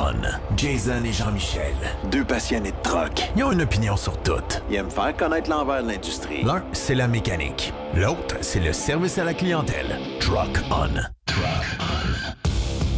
On. Jason et Jean-Michel, deux passionnés de truck. Ils ont une opinion sur tout. Ils aiment faire connaître l'envers de l'industrie. L'un, c'est la mécanique. L'autre, c'est le service à la clientèle. Truck On. Truck On.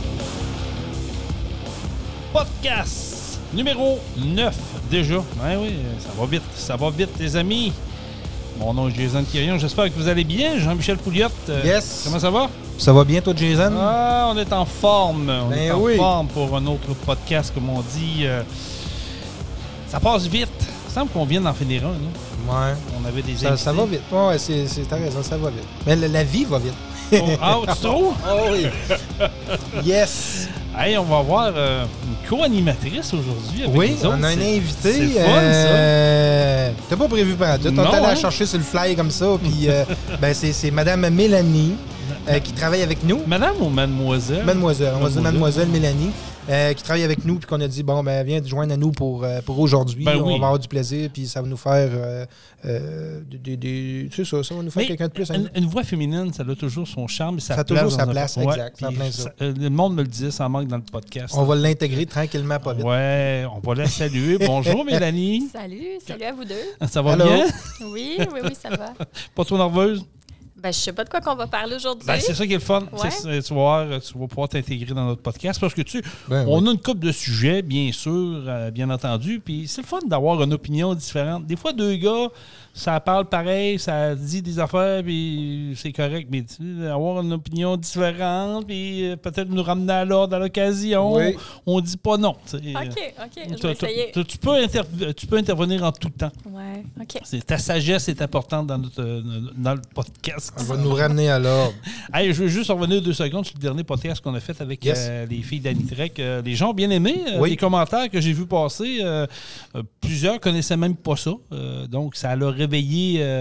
Podcast numéro 9 déjà. Oui, ça va vite les amis. Mon nom est Jason Quirion, j'espère que vous allez bien. Jean-Michel Pouliot, yes. Comment ça va? Ça va bien toi Jason? Ah, on est en forme. On est en oui. forme pour un autre podcast, comme on dit. Ça passe vite. Il semble qu'on vient d'en finir un, non? Ouais. On avait des ça va vite. Ouais, t'as raison, ça va vite. Mais la vie va vite. Tu trouves? Oh oui. Yes. Hey, on va avoir une co-animatrice aujourd'hui avec oui, nous autres. On a un invité. C'est fun, ça. T'as pas prévu pendant tout. On est allé la chercher sur le fly comme ça. Puis c'est Madame Mélanie qui travaille avec nous. Madame ou mademoiselle? Mademoiselle. On va dire Mademoiselle Mélanie. Qui travaille avec nous, puis qu'on a dit, viens te joindre à nous pour aujourd'hui. On va avoir du plaisir, puis ça va nous faire c'est ça va nous faire quelqu'un de plus. Une voix féminine, ça a toujours son charme et sa place. Ça a toujours sa place, exact. Le monde me le disait, ça manque dans le podcast. On va l'intégrer tranquillement, pas vite. Ouais, on va la saluer. Bonjour, Mélanie. Salut à vous deux. Ça va bien? Oui, ça va. Pas trop nerveuse? Je sais pas de quoi qu'on va parler aujourd'hui. C'est ça qui est le fun. Ouais. Tu vas pouvoir t'intégrer dans notre podcast parce que on a une couple de sujets, bien sûr, bien entendu. Puis c'est le fun d'avoir une opinion différente. Des fois, deux gars, ça parle pareil, ça dit des affaires, puis c'est correct. Mais avoir une opinion différente, puis peut-être nous ramener à l'ordre à l'occasion, on dit pas non. OK, je vais essayer. Tu peux intervenir en tout temps. Ouais, OK. Ta sagesse est importante dans le podcast. On va nous ramener à l'ordre. Hey, je veux juste revenir 2 secondes sur le dernier podcast qu'on a fait avec les filles d'Anitrek. Les gens ont bien aimé. Les commentaires que j'ai vus passer, plusieurs connaissaient même pas ça. Donc, ça leur réveiller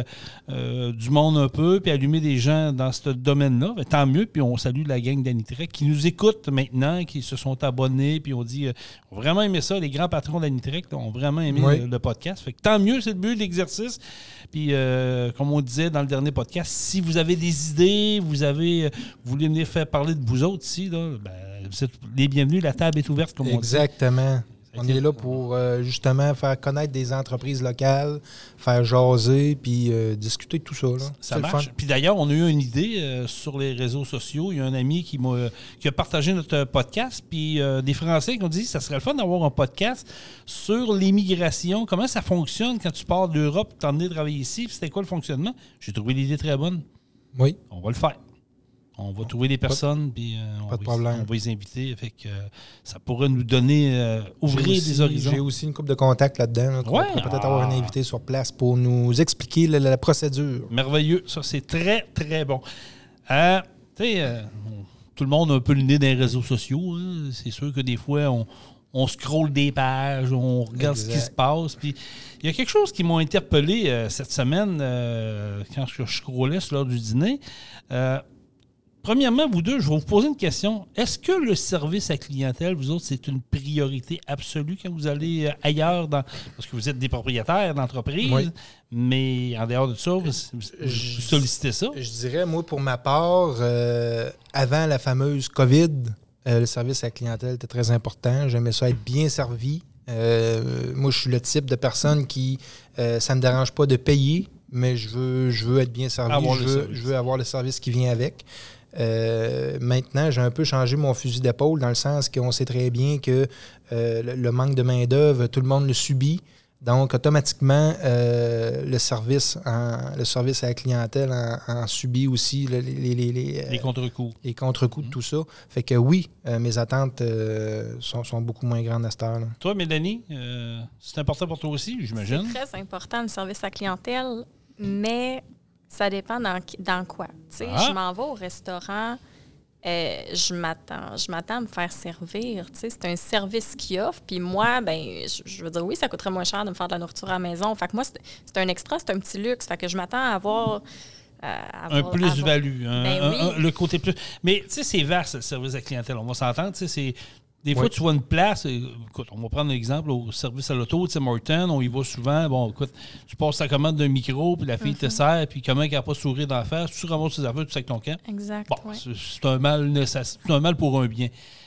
du monde un peu, puis allumer des gens dans ce domaine-là. Mais tant mieux, puis on salue la gang d'Anitrek qui nous écoutent maintenant, qui se sont abonnés, puis on dit, ont vraiment aimé ça. Les grands patrons d'Anitrek ont vraiment aimé le podcast. Fait que tant mieux, c'est le but de l'exercice. Puis, comme on disait dans le dernier podcast, si vous avez des idées, vous voulez venir faire parler de vous autres ici, là, vous êtes les bienvenus, la table est ouverte, comme on dit. Exactement. On est là pour justement faire connaître des entreprises locales, faire jaser, puis discuter de tout ça. Là. Ça marche. Puis d'ailleurs, on a eu une idée sur les réseaux sociaux. Il y a un ami qui a partagé notre podcast, puis des Français qui ont dit que ça serait le fun d'avoir un podcast sur l'immigration. Comment ça fonctionne quand tu pars d'Europe, tu t'en venais travailler ici, puis c'était quoi le fonctionnement? J'ai trouvé l'idée très bonne. Oui. On va le faire. On va trouver des personnes, puis on va les inviter. Fait que ça pourrait nous donner, ouvrir des horizons. J'ai aussi une couple de contacts là-dedans. On pourrait peut-être avoir un invité sur place pour nous expliquer la procédure. Merveilleux. Ça, c'est très, très bon. Tout le monde a un peu le nez dans les réseaux sociaux. Hein. C'est sûr que des fois, on scrolle des pages, on regarde ce qui se passe. Puis il y a quelque chose qui m'a interpellé cette semaine quand je scrollais sur l'heure du dîner. Premièrement, vous deux, je vais vous poser une question. Est-ce que le service à clientèle, vous autres, c'est une priorité absolue quand vous allez ailleurs? Parce que vous êtes des propriétaires d'entreprise, mais en dehors de ça, vous sollicitez ça? Je dirais, moi, pour ma part, avant la fameuse COVID, le service à la clientèle était très important. J'aimais ça être bien servi. Moi, je suis le type de personne qui, ça ne me dérange pas de payer, mais je veux être bien servi. Je veux avoir le service qui vient avec. Maintenant, j'ai un peu changé mon fusil d'épaule dans le sens qu'on sait très bien que le manque de main-d'œuvre, tout le monde le subit. Donc, automatiquement, le service à la clientèle en subit aussi les contre-coups. Les contre-coups de tout ça. Fait que oui, mes attentes sont beaucoup moins grandes à cette heure-là. Toi, Mélanie, c'est important pour toi aussi, j'imagine? C'est très important, le service à la clientèle, mais ça dépend dans quoi. Je m'en vais au restaurant, je m'attends à me faire servir. C'est un service qu'ils offrent. Puis moi, je veux dire, oui, ça coûterait moins cher de me faire de la nourriture à la maison. Fait que moi, c'est un extra, c'est un petit luxe. Fait que je m'attends à avoir... un plus-value. Le côté plus... Mais tu sais, c'est vaste, le service à la clientèle. On va s'entendre. Des fois, tu vois une place, écoute, on va prendre un exemple au service à l'auto, Tim Hortons, on y va souvent. Bon, écoute, tu passes ta commande d'un micro, puis la fille te sert, puis comment elle n'a pas sourire d'en face, tu ramasses tes affaires, tu sais avec ton camp. Exact. Bon, c'est un mal pour un bien.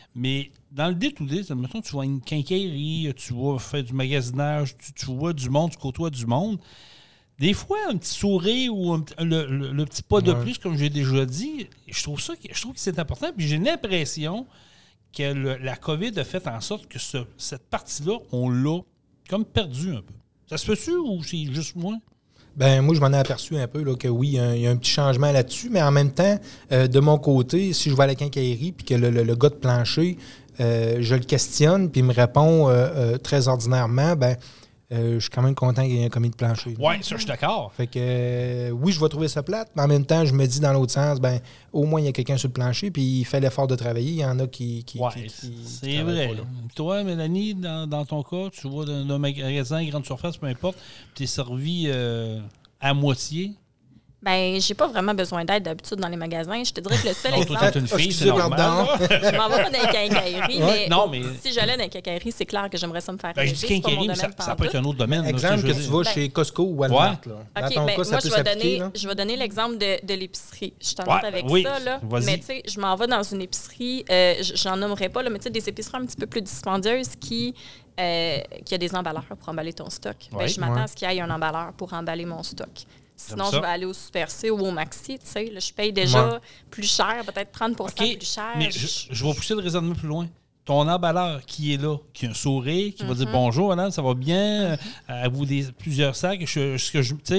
Mais dans le day-to-day, mettons, tu vois une quincaillerie, tu vas faire du magasinage, tu vois du monde, tu côtoies du monde. Des fois, un petit sourire ou le petit pas de plus, comme j'ai déjà dit, je trouve que c'est important. Puis j'ai l'impression que la COVID a fait en sorte que cette partie-là, on l'a comme perdu un peu. Ça se fait-tu ou c'est juste moi? Ben moi, je m'en ai aperçu un peu là, que oui, il y a un petit changement là-dessus, mais en même temps, de mon côté, si je vais à la quincaillerie puis que le gars de plancher, je le questionne puis il me répond très ordinairement, ben je suis quand même content qu'il y ait un commis de plancher. Oui, ça, je suis d'accord. Fait que oui, je vais trouver ça plate, mais en même temps, je me dis dans l'autre sens, ben au moins, il y a quelqu'un sur le plancher puis il fait l'effort de travailler. Il y en a qui c'est vrai. Toi, Mélanie, dans ton cas, tu vois d'un magasin, grande surface, peu importe, tu es servi à moitié. Ben, j'ai pas vraiment besoin d'aide d'habitude dans les magasins. Je te dirais que le seul exemple... Toi, t'es une fille, c'est normal. Je m'en vais pas dans les quincailleries, mais si j'allais dans les quincailleries, c'est clair que j'aimerais ça me faire je dis quincaillerie, mais ça peut être un autre domaine. Exemple que tu vas chez Costco ou Walmart. Là. OK, dans ton cas, ça moi, peut je vais donner l'exemple de l'épicerie. Je t'en note avec ça. Là. Mais tu sais, je m'en vais dans une épicerie, j'en nommerai pas, là, mais tu sais, des épiceries un petit peu plus dispendieuses qui a des emballeurs pour emballer ton stock. Je m'attends à ce qu'il y ait un emballeur pour emballer mon stock. Sinon, je vais aller au Super C ou au Maxi. Tu sais, là, je paye déjà plus cher, peut-être 30 plus cher. Mais je vais pousser le raisonnement plus loin. Ton emballeur qui est là, qui a un sourire, qui va dire bonjour, madame, ça va bien, à vous plusieurs sacs. Est-ce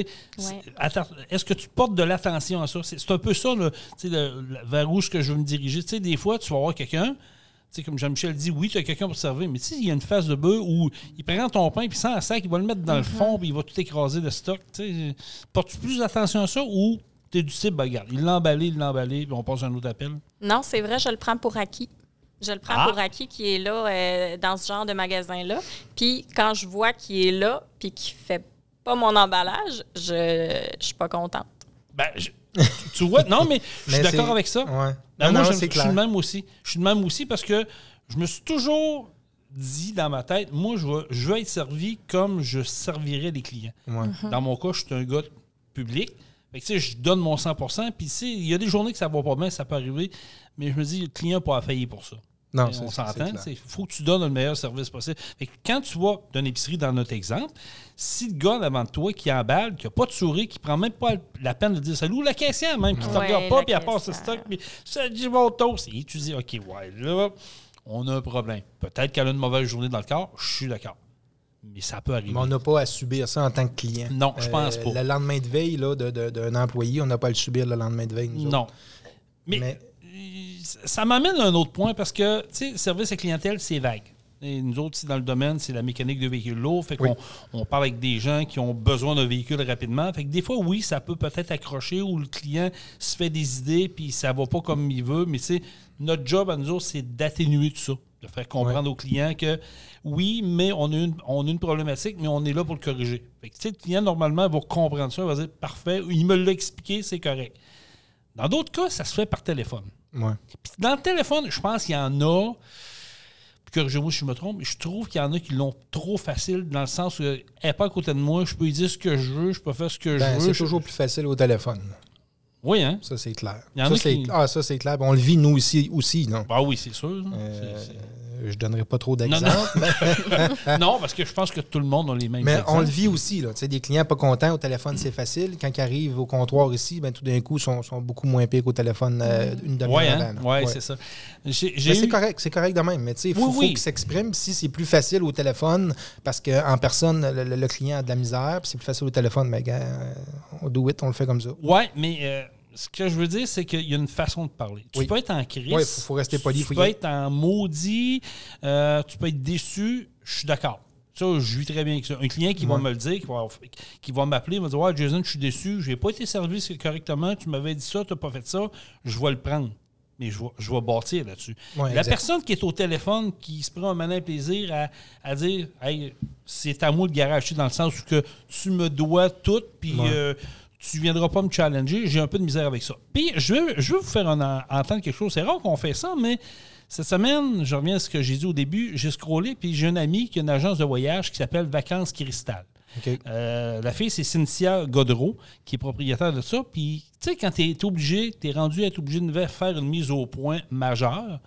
que tu portes de l'attention à ça? C'est un peu ça, là, vers où je veux me diriger. Tu sais, des fois, tu vas voir quelqu'un. Tu sais, comme Jean-Michel dit, oui, tu as quelqu'un pour te servir, mais tu sais, il y a une phase de bœuf où il prend ton pain, puis sans un sac, il va le mettre dans le fond, puis il va tout écraser le stock. Tu sais, portes-tu plus attention à ça ou tu es du type, ben, regarde, il l'a emballé, puis on passe à un autre appel? Non, c'est vrai, je le prends pour acquis. Je le prends pour acquis qui est là dans ce genre de magasin-là. Puis quand je vois qu'il est là, puis qu'il fait pas mon emballage, je suis pas contente. Ben, tu vois, non, mais je suis d'accord avec ça. Ouais. Ben, moi, je suis le même aussi. Je suis le même aussi parce que je me suis toujours dit dans ma tête, moi, je veux être servi comme je servirais les clients. Ouais. Dans mon cas, je suis un gars public. Fait que, je donne mon 100%. Puis, il y a des journées que ça va pas bien, ça peut arriver. Mais je me dis, le client n'a pas à faillir pour ça. Non, on s'entend. Il faut que tu donnes le meilleur service possible. Fait que quand tu vas d'une épicerie, dans notre exemple, si le gars devant toi qui emballe, qui n'a pas de souris, qui ne prend même pas la peine de dire salut, la caissière même, qui ne te regarde pas, puis elle passe ce stock, puis ça dit mon toast. Et tu dis, OK, là, on a un problème. Peut-être qu'elle a une mauvaise journée dans le corps, je suis d'accord. Mais ça peut arriver. Mais on n'a pas à subir ça en tant que client. Non, je pense pas. Le lendemain de veille là, d'un employé, on n'a pas à le subir le lendemain de veille. Non. Mais ça m'amène à un autre point parce que, tu sais, service à clientèle, c'est vague. Et nous autres, dans le domaine, c'est la mécanique de véhicules lourds. Fait qu'on parle avec des gens qui ont besoin d'un véhicule rapidement. Fait que des fois, oui, ça peut peut-être accrocher où le client se fait des idées puis ça va pas comme il veut. Mais tu sais, notre job à nous autres, c'est d'atténuer tout ça. De faire comprendre aux clients que oui, mais on a une problématique, mais on est là pour le corriger. Fait que, tu sais, le client, normalement, va comprendre ça. Il va dire, parfait, il me l'a expliqué, c'est correct. Dans d'autres cas, ça se fait par téléphone. Ouais. Puis dans le téléphone, je pense qu'il y en a, puis corrigez-moi si je me trompe, mais je trouve qu'il y en a qui l'ont trop facile dans le sens où elle n'est pas à côté de moi, je peux lui dire ce que je veux, je peux faire ce que je veux. C'est toujours plus facile au téléphone. Oui, hein? Ça, c'est clair. Ça, c'est clair. On le vit, nous aussi, non? Ah oui, c'est sûr. Je donnerai pas trop d'exemples. Non, parce que je pense que tout le monde a les mêmes exemples. Mais on le vit aussi. Là. Des clients pas contents au téléphone, c'est facile. Quand ils arrivent au comptoir ici, ben, tout d'un coup, ils sont beaucoup moins pires qu'au téléphone une demi-heure avant. Oui, c'est ça. C'est correct de même. Mais il faut qu'il s'exprime. Si c'est plus facile au téléphone, parce qu'en personne, le client a de la misère, puis c'est plus facile au téléphone, mais on le fait comme ça. Oui, mais... ce que je veux dire, c'est qu'il y a une façon de parler. Tu peux être en crise. Oui, il faut rester poli. Tu peux être en maudit. Tu peux être déçu. Je suis d'accord. Ça, je vis très bien avec ça. Un client qui va me le dire, qui va m'appeler, il va dire « Ouais, Jason, je suis déçu. Je n'ai pas été servi correctement. Tu m'avais dit ça, tu n'as pas fait ça. Je vais le prendre. » Mais je vais bâtir là-dessus. Ouais, la personne qui est au téléphone, qui se prend un malin plaisir à dire « Hey, c'est à moi le garage, dans le sens où que tu me dois tout, puis... tu ne viendras pas me challenger, j'ai un peu de misère avec ça. Puis, je veux vous faire entendre quelque chose. C'est rare qu'on fait ça, mais cette semaine, je reviens à ce que j'ai dit au début, j'ai scrollé, puis j'ai une amie qui a une agence de voyage qui s'appelle Vacances Cristal. Okay. La fille, c'est Cynthia Godreau, qui est propriétaire de ça. Puis, tu sais, quand tu es rendu à être obligé de faire une mise au point majeure,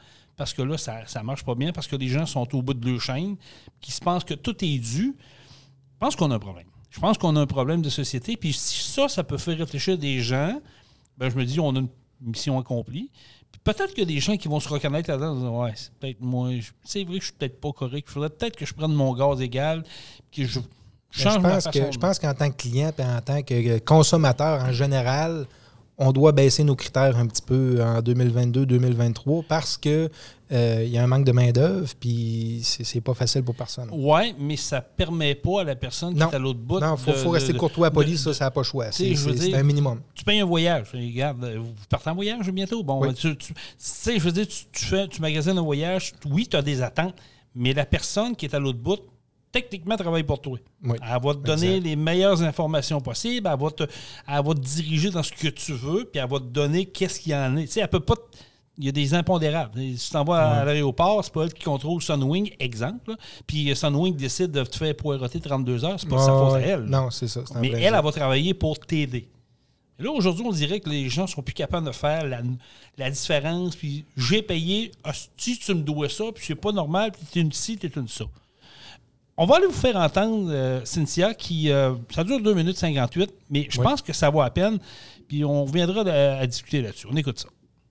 parce que là, ça ne marche pas bien, parce que les gens sont au bout de leur chaîne, qui se pensent que tout est dû. Je pense qu'on a un problème. Je pense qu'on a un problème de société. Puis si ça peut faire réfléchir des gens, ben je me dis, on a une mission accomplie. Puis peut-être qu'il y a des gens qui vont se reconnaître là-dedans en disant, ouais, c'est peut-être moi, c'est vrai que je suis peut-être pas correct. Il faudrait peut-être que je prenne mon gaz égal, que je change ma façon. Je pense qu'en tant que client et en tant que consommateur en général, on doit baisser nos critères un petit peu en 2022-2023 parce que y a un manque de main-d'œuvre puis c'est pas facile pour personne. Oui, mais ça permet pas à la personne qui est à l'autre bout. Non, il faut rester courtois à poli, ça n'a pas le choix. C'est un minimum. Tu payes un voyage. Regarde, vous partez en voyage bientôt. Bon, oui. Je veux dire, tu magasines un voyage, oui, tu as des attentes, mais la personne qui est à l'autre bout, techniquement, travaille pour toi. Oui, elle va te donner les meilleures informations possibles, elle va te diriger dans ce que tu veux, puis elle va te donner qu'est-ce qu'il y en a. Tu sais, elle peut pas... Il y a des impondérables. Si tu t'en vas à l'aéroport, c'est pas elle qui contrôle Sunwing, exemple. Là. Puis Sunwing décide de te faire poireauter 32 heures, c'est pas sa faute à elle. Non, c'est ça. Mais elle va travailler pour t'aider. Et là, aujourd'hui, on dirait que les gens sont plus capables de faire la différence. Puis j'ai payé, si tu me dois ça, puis c'est pas normal, puis t'es une ci, t'es une ça. On va aller vous faire entendre Cynthia, qui ça dure 2 minutes 58, mais je pense que ça vaut à peine. Puis on reviendra à discuter là-dessus. On écoute ça.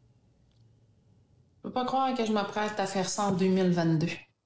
Je peux pas croire que je m'apprête à faire ça en 2022.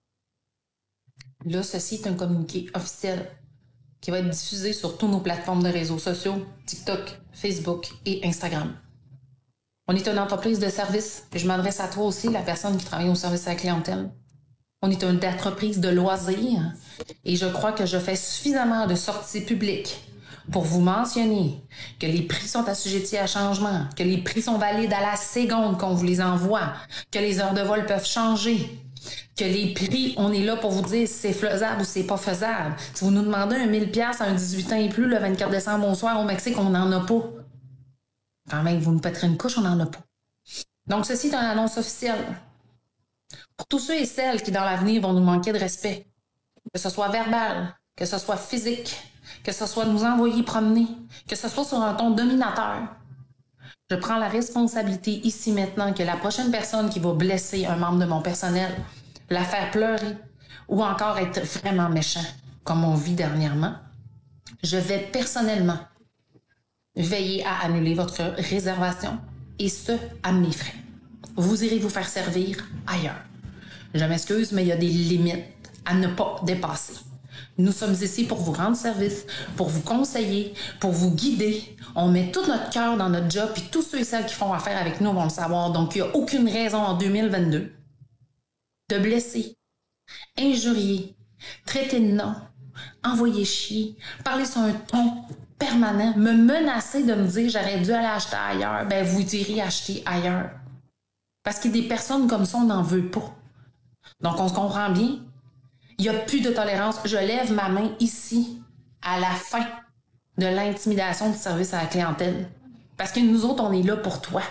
Là, ceci est un communiqué officiel qui va être diffusé sur toutes nos plateformes de réseaux sociaux, TikTok, Facebook et Instagram. On est une entreprise de service, et je m'adresse à toi aussi, la personne qui travaille au service à la clientèle. On est une entreprise de loisirs, et je crois que je fais suffisamment de sorties publiques pour vous mentionner que les prix sont assujettis à changement, que les prix sont valides à la seconde qu'on vous les envoie, que les heures de vol peuvent changer, que les prix, on est là pour vous dire si c'est faisable ou c'est pas faisable. Si vous nous demandez un 1000$ à un 18 ans et plus le 24 décembre au soir au Mexique, on n'en a pas. Quand même, vous nous pèterez une couche, on n'en a pas. Donc, ceci est une annonce officielle. Pour tous ceux et celles qui, dans l'avenir, vont nous manquer de respect, que ce soit verbal, que ce soit physique, que ce soit nous envoyer promener, que ce soit sur un ton dominateur. Je prends la responsabilité ici maintenant que la prochaine personne qui va blesser un membre de mon personnel, la faire pleurer ou encore être vraiment méchant, comme on vit dernièrement, je vais personnellement veiller à annuler votre réservation et ce, à mes frais. Vous irez vous faire servir ailleurs. Je m'excuse, mais il y a des limites à ne pas dépasser. Nous sommes ici pour vous rendre service, pour vous conseiller, pour vous guider. On met tout notre cœur dans notre job, puis tous ceux et celles qui font affaire avec nous vont le savoir. Donc, il n'y a aucune raison en 2022 de blesser, injurier, traiter de nom, envoyer chier, parler sur un ton permanent, me menacer de me dire j'aurais dû aller acheter ailleurs. Ben, vous irez acheter ailleurs. Parce qu'il y a des personnes comme ça, on n'en veut pas. Donc, on se comprend bien. Il n'y a plus de tolérance. Je lève ma main ici à la fin de l'intimidation du service à la clientèle. Parce que nous autres, on est là pour toi.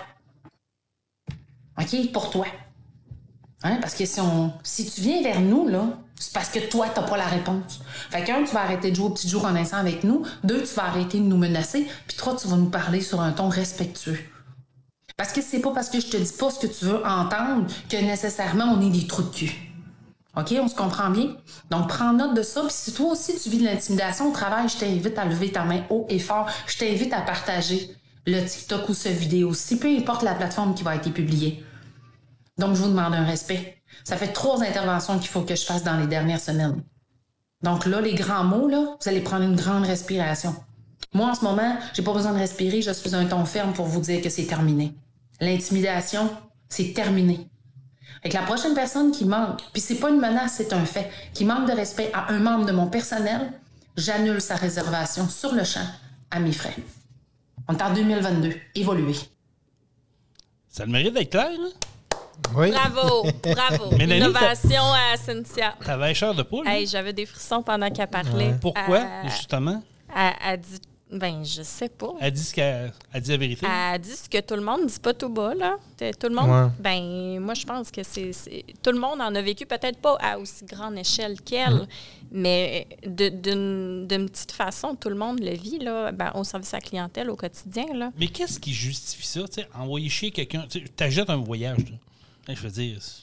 OK? Pour toi. Hein? Parce que si tu viens vers nous, là, c'est parce que toi, tu n'as pas la réponse. Fait que 1, tu vas arrêter de jouer au petit jour en instant avec nous. 2, tu vas arrêter de nous menacer. Puis 3, tu vas nous parler sur un ton respectueux. Parce que c'est pas parce que je te dis pas ce que tu veux entendre que nécessairement on est des trous de cul. OK? On se comprend bien? Donc, prends note de ça. Puis si toi aussi, tu vis de l'intimidation au travail, je t'invite à lever ta main haut et fort. Je t'invite à partager le TikTok ou cette vidéo-ci, peu importe la plateforme qui va être publiée. Donc, je vous demande un respect. Ça fait 3 interventions qu'il faut que je fasse dans les dernières semaines. Donc là, les grands mots, là, vous allez prendre une grande respiration. Moi, en ce moment, j'ai pas besoin de respirer. Je suis un ton ferme pour vous dire que c'est terminé. L'intimidation, c'est terminé. Avec la prochaine personne qui manque, puis c'est pas une menace, c'est un fait, qui manque de respect à un membre de mon personnel, j'annule sa réservation sur le champ à mes frais. On est en 2022. Évoluer. Ça a le mérite d'être clair, hein? Oui. Bravo, bravo. Mélanie, Innovation à Cynthia. T'avais un chair de poule. Hey, j'avais des frissons pendant qu'elle parlait. Ouais. Pourquoi, justement? Elle dit... Ben, je sais pas. Elle dit elle dit la vérité. Elle dit ce que tout le monde ne dit pas tout bas, là. Tout le monde... Ouais. Ben, moi, je pense que c'est... Tout le monde en a vécu, peut-être pas à aussi grande échelle qu'elle, mais d'une petite façon, tout le monde le vit, là, au service à la clientèle, au quotidien, là. Mais qu'est-ce qui justifie ça? T'sais, envoyer chier quelqu'un... T'achètes un voyage, là. Je veux dire...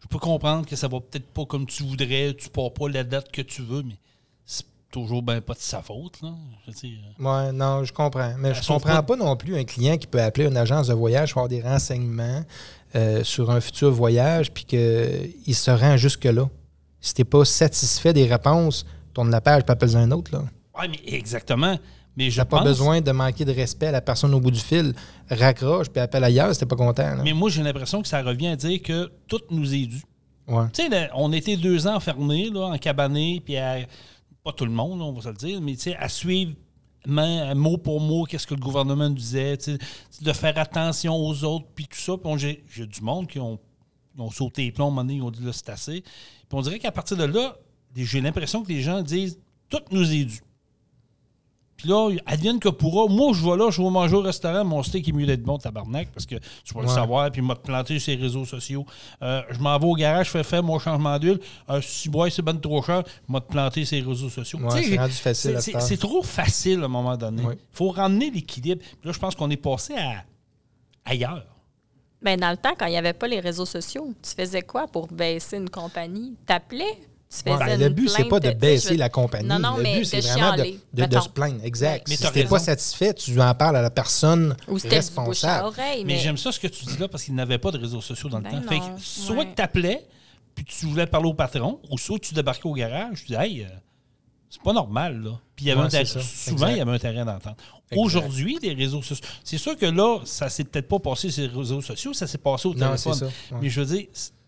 Je peux comprendre que ça va peut-être pas comme tu voudrais, tu pars pas la date que tu veux, mais c'est toujours pas de sa faute. Là. Oui, non, je comprends. Mais je comprends pas non plus un client qui peut appeler une agence de voyage pour avoir des renseignements sur un futur voyage puis qu'il se rend jusque-là. Si tu n'es pas satisfait des réponses, tourne la page et appelle un autre. Oui, mais exactement. Mais je n'as pas besoin de manquer de respect à la personne au bout du fil. Raccroche puis appelle ailleurs si tu n'es pas content. Là. Mais moi, j'ai l'impression que ça revient à dire que tout nous est dû. Ouais. Tu sais, on était 2 ans enfermés, là, en cabané, puis pas tout le monde, là, on va se le dire, mais à suivre mot pour mot qu'est-ce que le gouvernement nous disait, de faire attention aux autres, puis tout ça. Puis j'ai du monde qui ont sauté les plombs, à un moment donné, ils ont dit là, c'est assez. Puis on dirait qu'à partir de là, j'ai l'impression que les gens disent tout nous est dû. Puis là, advienne que pourra. Moi, je vais là, je vais manger au restaurant, mon steak est mieux d'être bon, tabarnak, parce que tu vas le savoir, puis il m'a planté sur les réseaux sociaux. Je m'en vais au garage, je fais faire mon changement d'huile. Si c'est ben trop cher, il m'a planté sur les réseaux sociaux. Ouais, c'est rendu facile. C'est trop facile à un moment donné. Il faut ramener l'équilibre. Puis là, je pense qu'on est passé ailleurs. Bien, dans le temps, quand il n'y avait pas les réseaux sociaux, tu faisais quoi pour baisser une compagnie? T'appelais? Le but, c'est pas de baisser la compagnie. Non, le but, c'est vraiment de se plaindre. Exact. Mais si tu n'es pas satisfait, tu en parles à la personne responsable. Bouche à oreille, mais j'aime ça ce que tu dis là parce qu'il n'avait pas de réseaux sociaux dans le temps. Fait que soit que tu appelais, puis tu voulais parler au patron, ou soit tu débarquais au garage, tu dis hey, c'est pas normal, là. Puis il y avait souvent, il y avait un terrain d'entente. Aujourd'hui, les réseaux sociaux, c'est sûr que là, ça s'est peut-être pas passé sur les réseaux sociaux, ça s'est passé au téléphone. C'est ça. Mais je veux dire,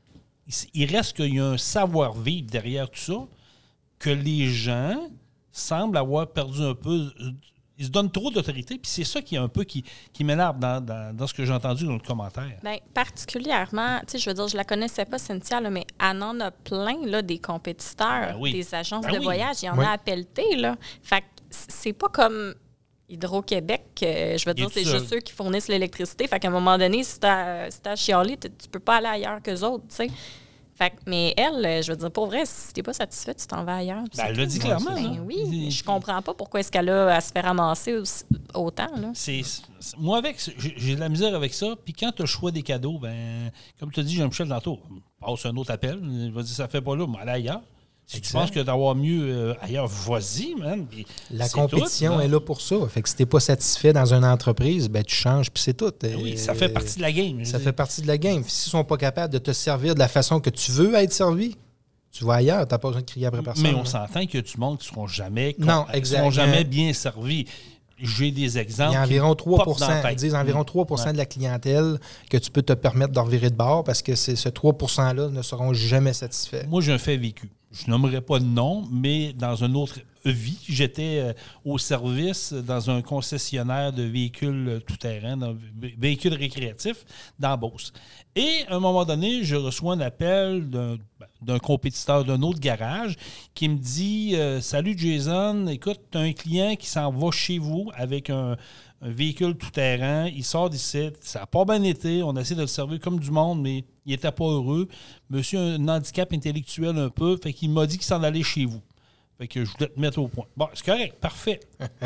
il reste qu'il y a un savoir-vivre derrière tout ça, que les gens semblent avoir perdu un peu. Ils se donnent trop d'autorité, puis c'est ça qui est un peu qui m'énerve dans ce que j'ai entendu dans le commentaire. Bien, particulièrement, tu sais, je veux dire, je la connaissais pas, Cynthia, là, mais elle en a plein, là, des compétiteurs, des agences de voyage. Il y en a à pelleter, là. Fait que c'est pas comme Hydro-Québec, je veux dire, c'est juste eux qui fournissent l'électricité. Fait qu'à un moment donné, si t'as chialé, tu peux pas aller ailleurs qu'eux autres, tu sais. Fait que, mais elle, je veux dire, pour vrai, si t'es pas satisfait, tu t'en vas ailleurs. Elle l'a dit clairement. Oui, je comprends pas pourquoi est-ce qu'elle a à se faire ramasser autant. Là. Moi, j'ai de la misère avec ça. Puis quand tu as le choix des cadeaux, ben comme tu as dit, Jean-Michel, tantôt, passe un autre appel. Il va dire, ça fait pas là, mais allez ailleurs. Si tu penses que d'avoir mieux ailleurs, vas-y, man. La compétition est là pour ça. Fait que si t'es pas satisfait dans une entreprise, ben tu changes, puis c'est tout. Oui, ça fait partie de la game. Ça fait partie de la game. S'ils sont pas capables de te servir de la façon que tu veux être servi, tu vas ailleurs. T'as pas besoin de crier après personne. Mais on s'entend qu'il y a du monde qui ne seront jamais bien servis. J'ai des exemples. Il y a environ 3%. Ils disent environ 3% de la clientèle que tu peux te permettre de revirer de bord parce que ce 3%-là ne seront jamais satisfaits. Moi, j'ai un fait vécu. Je nommerai pas de nom, mais dans une autre vie, j'étais au service dans un concessionnaire de véhicules tout-terrain, véhicules récréatifs dans Beauce. Et à un moment donné, je reçois un appel d'un compétiteur d'un autre garage qui me dit « Salut Jason, écoute, tu as un client qui s'en va chez vous avec un véhicule tout-terrain. Il sort d'ici, ça n'a pas bien été. On a essayé de le servir comme du monde, mais il n'était pas heureux. Monsieur a un handicap intellectuel un peu, fait qu'il m'a dit qu'il s'en allait chez vous. Fait que je voulais te mettre au point. Bon, c'est correct, parfait.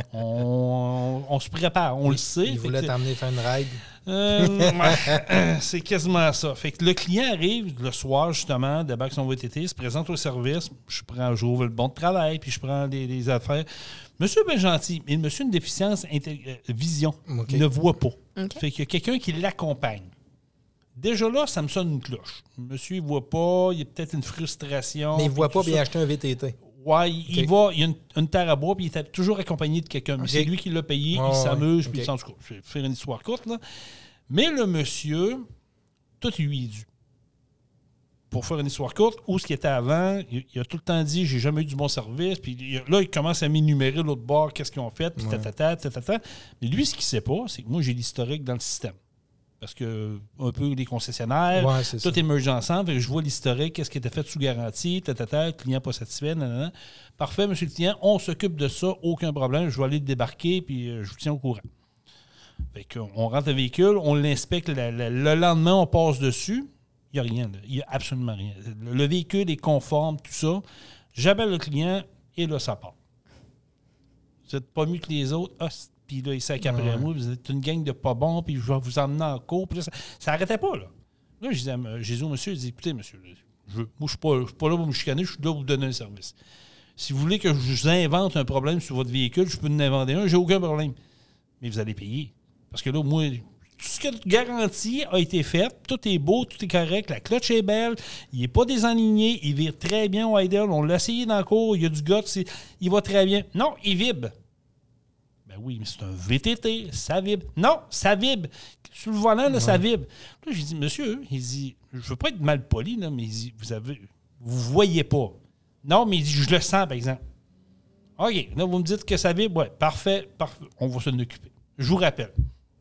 On se prépare, on le sait. Il voulait t'emmener faire une ride. C'est quasiment ça. Fait que le client arrive le soir, justement, débarque son VTT, se présente au service. J'ouvre le bon de travail, puis je prends les affaires. Monsieur est bien gentil, mais monsieur a une déficience vision. Okay. Il ne voit pas. Okay. Fait qu'il y a quelqu'un qui l'accompagne. Déjà là, ça me sonne une cloche. Monsieur, il ne voit pas, il y a peut-être une frustration. Mais il ne voit pas bien acheter un VTT. Oui, il va, il y a une terre à bois, puis il est toujours accompagné de quelqu'un. Mais c'est lui qui l'a payé, il s'amuse, puis en tout cas, je vais faire une histoire courte, là. Mais le monsieur, tout lui est dû. Pour faire une histoire courte, où ce qui était avant, il a tout le temps dit « j'ai jamais eu du bon service », puis là, il commence à m'énumérer l'autre bord, qu'est-ce qu'ils ont fait, puis tatata. Mais lui, ce qu'il ne sait pas, c'est que moi, j'ai l'historique dans le système. Parce que, un peu, les concessionnaires, tout émerge ensemble. Je vois l'historique, qu'est-ce qui était fait sous garantie, le client pas satisfait, nanana. Parfait, monsieur le client, on s'occupe de ça, aucun problème. Je vais aller le débarquer, puis je vous tiens au courant. Fait qu'on rentre le véhicule, on l'inspecte, le lendemain, on passe dessus. Il n'y a rien, il n'y a absolument rien. Le véhicule est conforme, tout ça. J'appelle le client, et là, ça part. Vous n'êtes pas mieux que les autres. Puis là, il sait qu'après moi, vous êtes une gang de pas bons, puis je vais vous emmener en cours. Puis là, ça n'arrêtait pas, là. Là, j'ai dit au monsieur, il dit, écoutez, monsieur, moi, je ne suis pas là pour me chicaner, je suis là pour vous donner un service. Si vous voulez que je vous invente un problème sur votre véhicule, je peux en inventer un, j'ai aucun problème. Mais vous allez payer. Parce que là, moi, tout ce que garantie a été fait, tout est beau, tout est correct, la cloche est belle, il n'est pas désaligné, il vire très bien au idle, on l'a essayé dans le cours, il y a du guts, il va très bien. Non, il vibre. Ben oui, mais c'est un VTT, ça vibre. Non, ça vibre. Sur le volant, là, ça vibre. Là, j'ai dit, monsieur, il dit, je ne veux pas être mal poli, là, mais il dit, vous voyez pas. Non, mais il dit, je le sens, par exemple. OK, là, vous me dites que ça vibre. Ouais, parfait, on va s'en occuper. Je vous rappelle.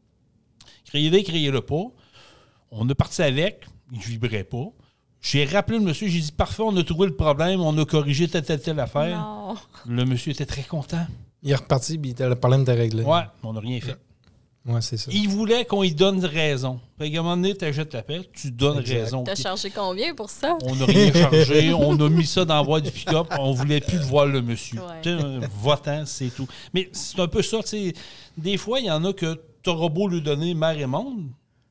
Criez-le pas. On est parti avec. Il ne vibrait pas. J'ai rappelé le monsieur. J'ai dit, parfait, on a trouvé le problème. On a corrigé telle affaire. Non. Le monsieur était très content. Il est reparti, puis le problème était réglé. Ouais, on n'a rien fait. Ouais, c'est ça. Il voulait qu'on lui donne raison. Fait qu'à un moment donné, tu achètes la paix, tu donnes raison. T'as chargé combien pour ça? On n'a rien chargé. On a mis ça dans la voie du pick-up. On ne voulait plus voir le monsieur. Ouais. Votant, c'est tout. Mais c'est un peu ça. T'sais, des fois, il y en a que tu auras beau lui donner mer et monde.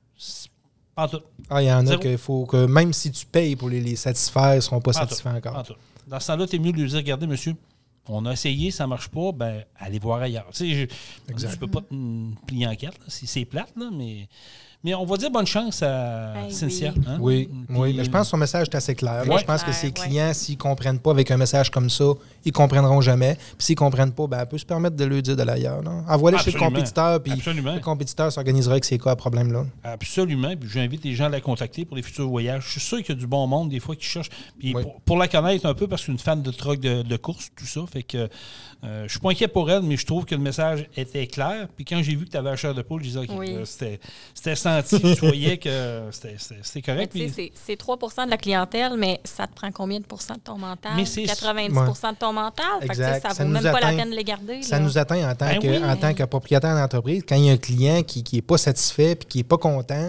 Pas tout. Ah, il y en a qu'il faut que, même si tu payes pour les satisfaire, ils ne seront pas satisfaits encore. Pas tout. Dans ce temps-là, tu es mieux de lui dire, regardez, monsieur, on a essayé, ça ne marche pas, ben allez voir ailleurs. Tu ne peux pas te plier en quatre, là, c'est plate, là, mais on va dire bonne chance à Cynthia. Oui, hein? Oui, mais je pense que son message est assez clair. Moi, je pense que ses clients, s'ils ne comprennent pas avec un message comme ça, ils ne comprendront jamais. Puis s'ils ne comprennent pas, ben, elle peut se permettre de lui dire de l'ailleurs. Envoie-les chez le compétiteur, puis le compétiteur s'organisera avec ces cas à problème-là. Absolument. Puis j'invite les gens à la contacter pour les futurs voyages. Je suis sûr qu'il y a du bon monde, des fois, qui cherche. Puis pour la connaître un peu, parce que c'est une fan de truck de course, tout ça. Fait que je suis pas inquiet pour elle, mais je trouve que le message était clair. Puis quand j'ai vu que tu avais la chair de poule, je disais, OK, c'était senti. Tu voyais que c'était correct. Puis... C'est 3 % de la clientèle, mais ça te prend combien de pourcents de ton mental? Mais c'est 90 de ton mental. Fait que, ça vaut même pas la peine de les garder. Ça nous atteint en tant que propriétaire d'entreprise. Quand il y a un client qui n'est pas satisfait et qui n'est pas content,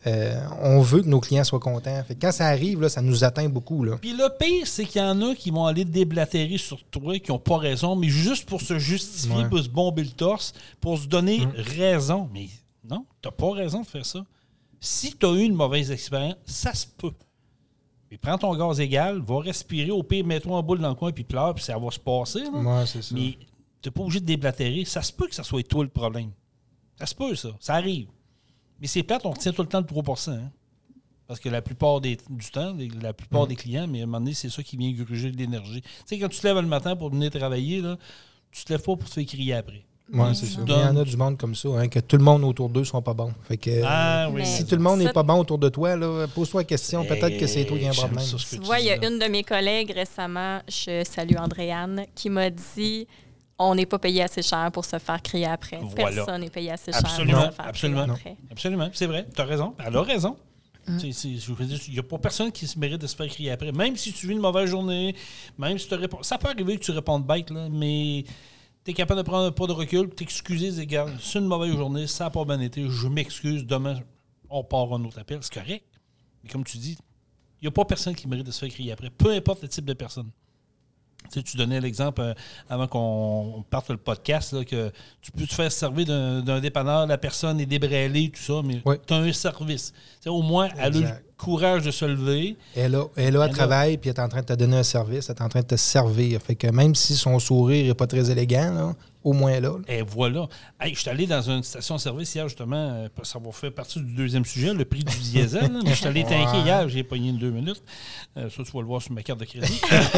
on veut que nos clients soient contents. Fait que quand ça arrive, là, ça nous atteint beaucoup. Là. Puis le pire, c'est qu'il y en a qui vont aller déblatérer sur toi, qui n'ont pas raison, mais juste pour se justifier, pour se bomber le torse, pour se donner raison. Mais non, tu n'as pas raison de faire ça. Si tu as eu une mauvaise expérience, ça se peut. Mais prends ton gaz égal, va respirer, au pire, mets-toi en boule dans le coin puis pleure, puis ça va se passer. Ouais, c'est ça. Mais tu n'es pas obligé de déblatérer. Ça se peut que ça soit toi le problème. Ça se peut, ça. Ça arrive. Mais c'est plate, on retient tout le temps le 3 %. Hein? Parce que la plupart du temps, la plupart des clients, mais à un moment donné, c'est ça qui vient gruger de l'énergie. Tu sais, quand tu te lèves le matin pour venir travailler, là, tu te lèves pas pour te faire crier après. Oui, c'est ça. Il y en a du monde comme ça, hein, que tout le monde autour d'eux ne sont pas bons. Fait que, si tout le monde n'est pas bon autour de toi, là, pose-toi la question, peut-être que c'est toi qui as un problème. Tu vois, il y a une de mes collègues récemment, je salue Andréane, qui m'a dit on n'est pas payé assez cher pour se faire crier après. Voilà. Personne n'est payé assez cher pour se faire crier après. Absolument, c'est vrai. Tu as raison. Elle a raison. Il n'y a pas personne qui se mérite de se faire crier après. Même si tu vis une mauvaise journée, même si tu réponds. Ça peut arriver que tu répondes bête, là, mais tu es capable de prendre un pas de recul, t'excuser, dire, gars, c'est une mauvaise journée, ça n'a pas bien été, je m'excuse, demain, on part un autre appel, c'est correct. Mais comme tu dis, il n'y a pas personne qui mérite de se faire crier après, peu importe le type de personne. Tu sais, tu donnais l'exemple avant qu'on parte le podcast, là, que tu peux te faire servir d'un dépanneur, la personne est débrêlée, tout ça, mais tu as un service. Tu sais, au moins, elle a le courage de se lever. Elle travaille, puis elle est en train de te donner un service, elle est en train de te servir. Fait que même si son sourire n'est pas très élégant, là, au moins là. Et voilà. Hey, je suis allé dans une station-service hier, justement, ça va faire partie du deuxième sujet, le prix du diesel. Mais je suis allé tanker hier, j'ai pogné une 2 minutes. Ça, tu vas le voir sur ma carte de crédit.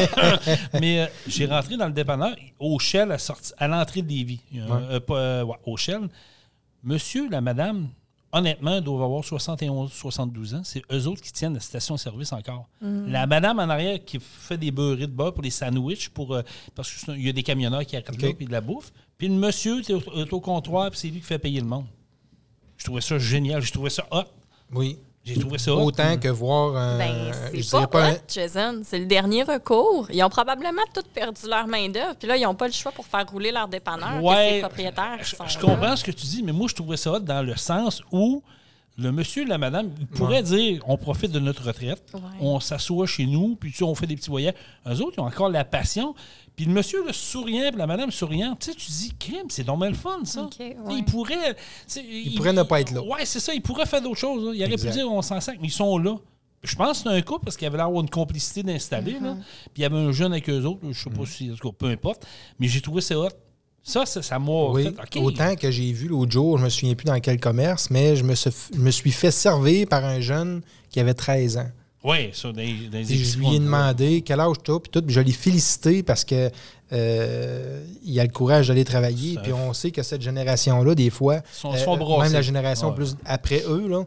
Mais j'ai rentré dans le dépanneur, au Shell, à l'entrée de Lévis. Au Shell. Monsieur, la madame, honnêtement, doivent avoir 71, 72 ans. C'est eux autres qui tiennent la station-service encore. La madame en arrière qui fait des beurrés de beurre pour les sandwichs, parce qu'il y a des camionneurs qui arrêtent là et de la bouffe. Puis le monsieur est au comptoir puis c'est lui qui fait payer le monde. Je trouvais ça génial. Je trouvais ça hot. Oui. J'ai trouvé ça hot. Autant que voir... c'est pas hot, Jason. C'est le dernier recours. Ils ont probablement tous perdu leur main-d'œuvre. Puis là, ils n'ont pas le choix pour faire rouler leur dépanneur. Ouais, que ces propriétaires je comprends ce que tu dis, mais moi, je trouvais ça hot dans le sens où le monsieur, la madame, il pourrait dire on profite de notre retraite, on s'assoit chez nous, puis on fait des petits voyages. Eux autres, ils ont encore la passion. Puis le monsieur, le souriant, puis la madame souriante, tu dis, crime, c'est normal le fun, ça. Okay, Il pourrait. Il pourrait ne pas être là. Oui, c'est ça, il pourrait faire d'autres choses. Là. Il aurait pu dire on s'en sac, mais ils sont là. Je pense que c'est un couple parce qu'il y avait l'air d'avoir une complicité d'installer. Puis il y avait un jeune avec eux autres, je ne sais pas si, en tout cas, peu importe, mais j'ai trouvé ça hot. Ça m'a fait. Okay. Autant que j'ai vu l'autre jour, je ne me souviens plus dans quel commerce, mais je me suis fait servir par un jeune qui avait 13 ans. Oui, ça, dans les je lui ai demandé quel âge tu as, puis tout, puis je l'ai félicité parce que il a le courage d'aller travailler, puis on sait que cette génération-là, des fois, même la génération plus après eux, là,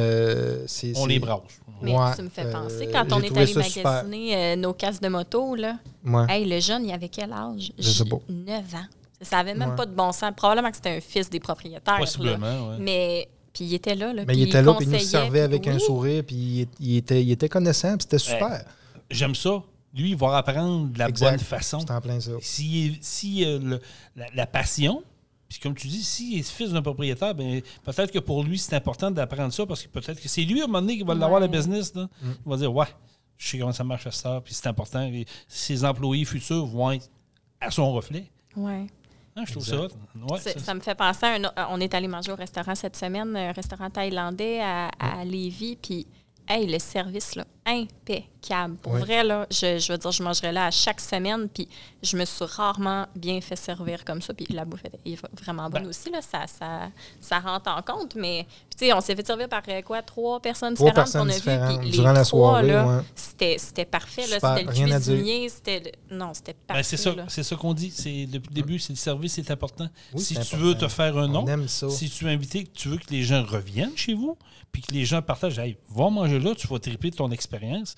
on les brasse. Mais tu me fais penser, quand on est allé magasiner nos casques de moto, là, le jeune, il avait quel âge? Je sais pas. 9 ans. Ça n'avait même pas de bon sens. Probablement que c'était un fils des propriétaires. Possiblement, oui. Mais... Puis il était là. Mais il était là, puis il nous servait avec un sourire, puis il était connaissant, puis c'était super. J'aime ça. Lui, il va apprendre de la bonne façon. C'est en plein ça. Si la passion, puis comme tu dis, s'il est fils d'un propriétaire, ben peut-être que pour lui, c'est important d'apprendre ça, parce que peut-être que c'est lui, à un moment donné, qui va l'avoir, la business. Là. Il va dire, je sais comment ça marche à ça, puis c'est important. Et ses employés futurs vont être à son reflet. Oui. Ah, je trouve ça. Ouais, ça me fait penser on est allé manger au restaurant cette semaine, un restaurant thaïlandais à Lévis, puis le service, là, impeccable. Pour vrai, là, je veux dire, je mangerais là à chaque semaine, puis je me suis rarement bien fait servir comme ça, puis la bouffe est vraiment bonne aussi, là, ça rentre en compte, mais tu sais, on s'est fait servir par 3 personnes différentes qu'on a vues, puis durant la soirée, là, c'était parfait, là, super, c'était le cuisinier, c'était parfait. C'est ça qu'on dit, depuis le début, c'est le service, c'est important. Oui, si c'est tu important. veux te faire un nom, si tu veux inviter, tu veux que les gens reviennent chez vous, puis que les gens partagent, va manger là, tu vas triper de ton expérience.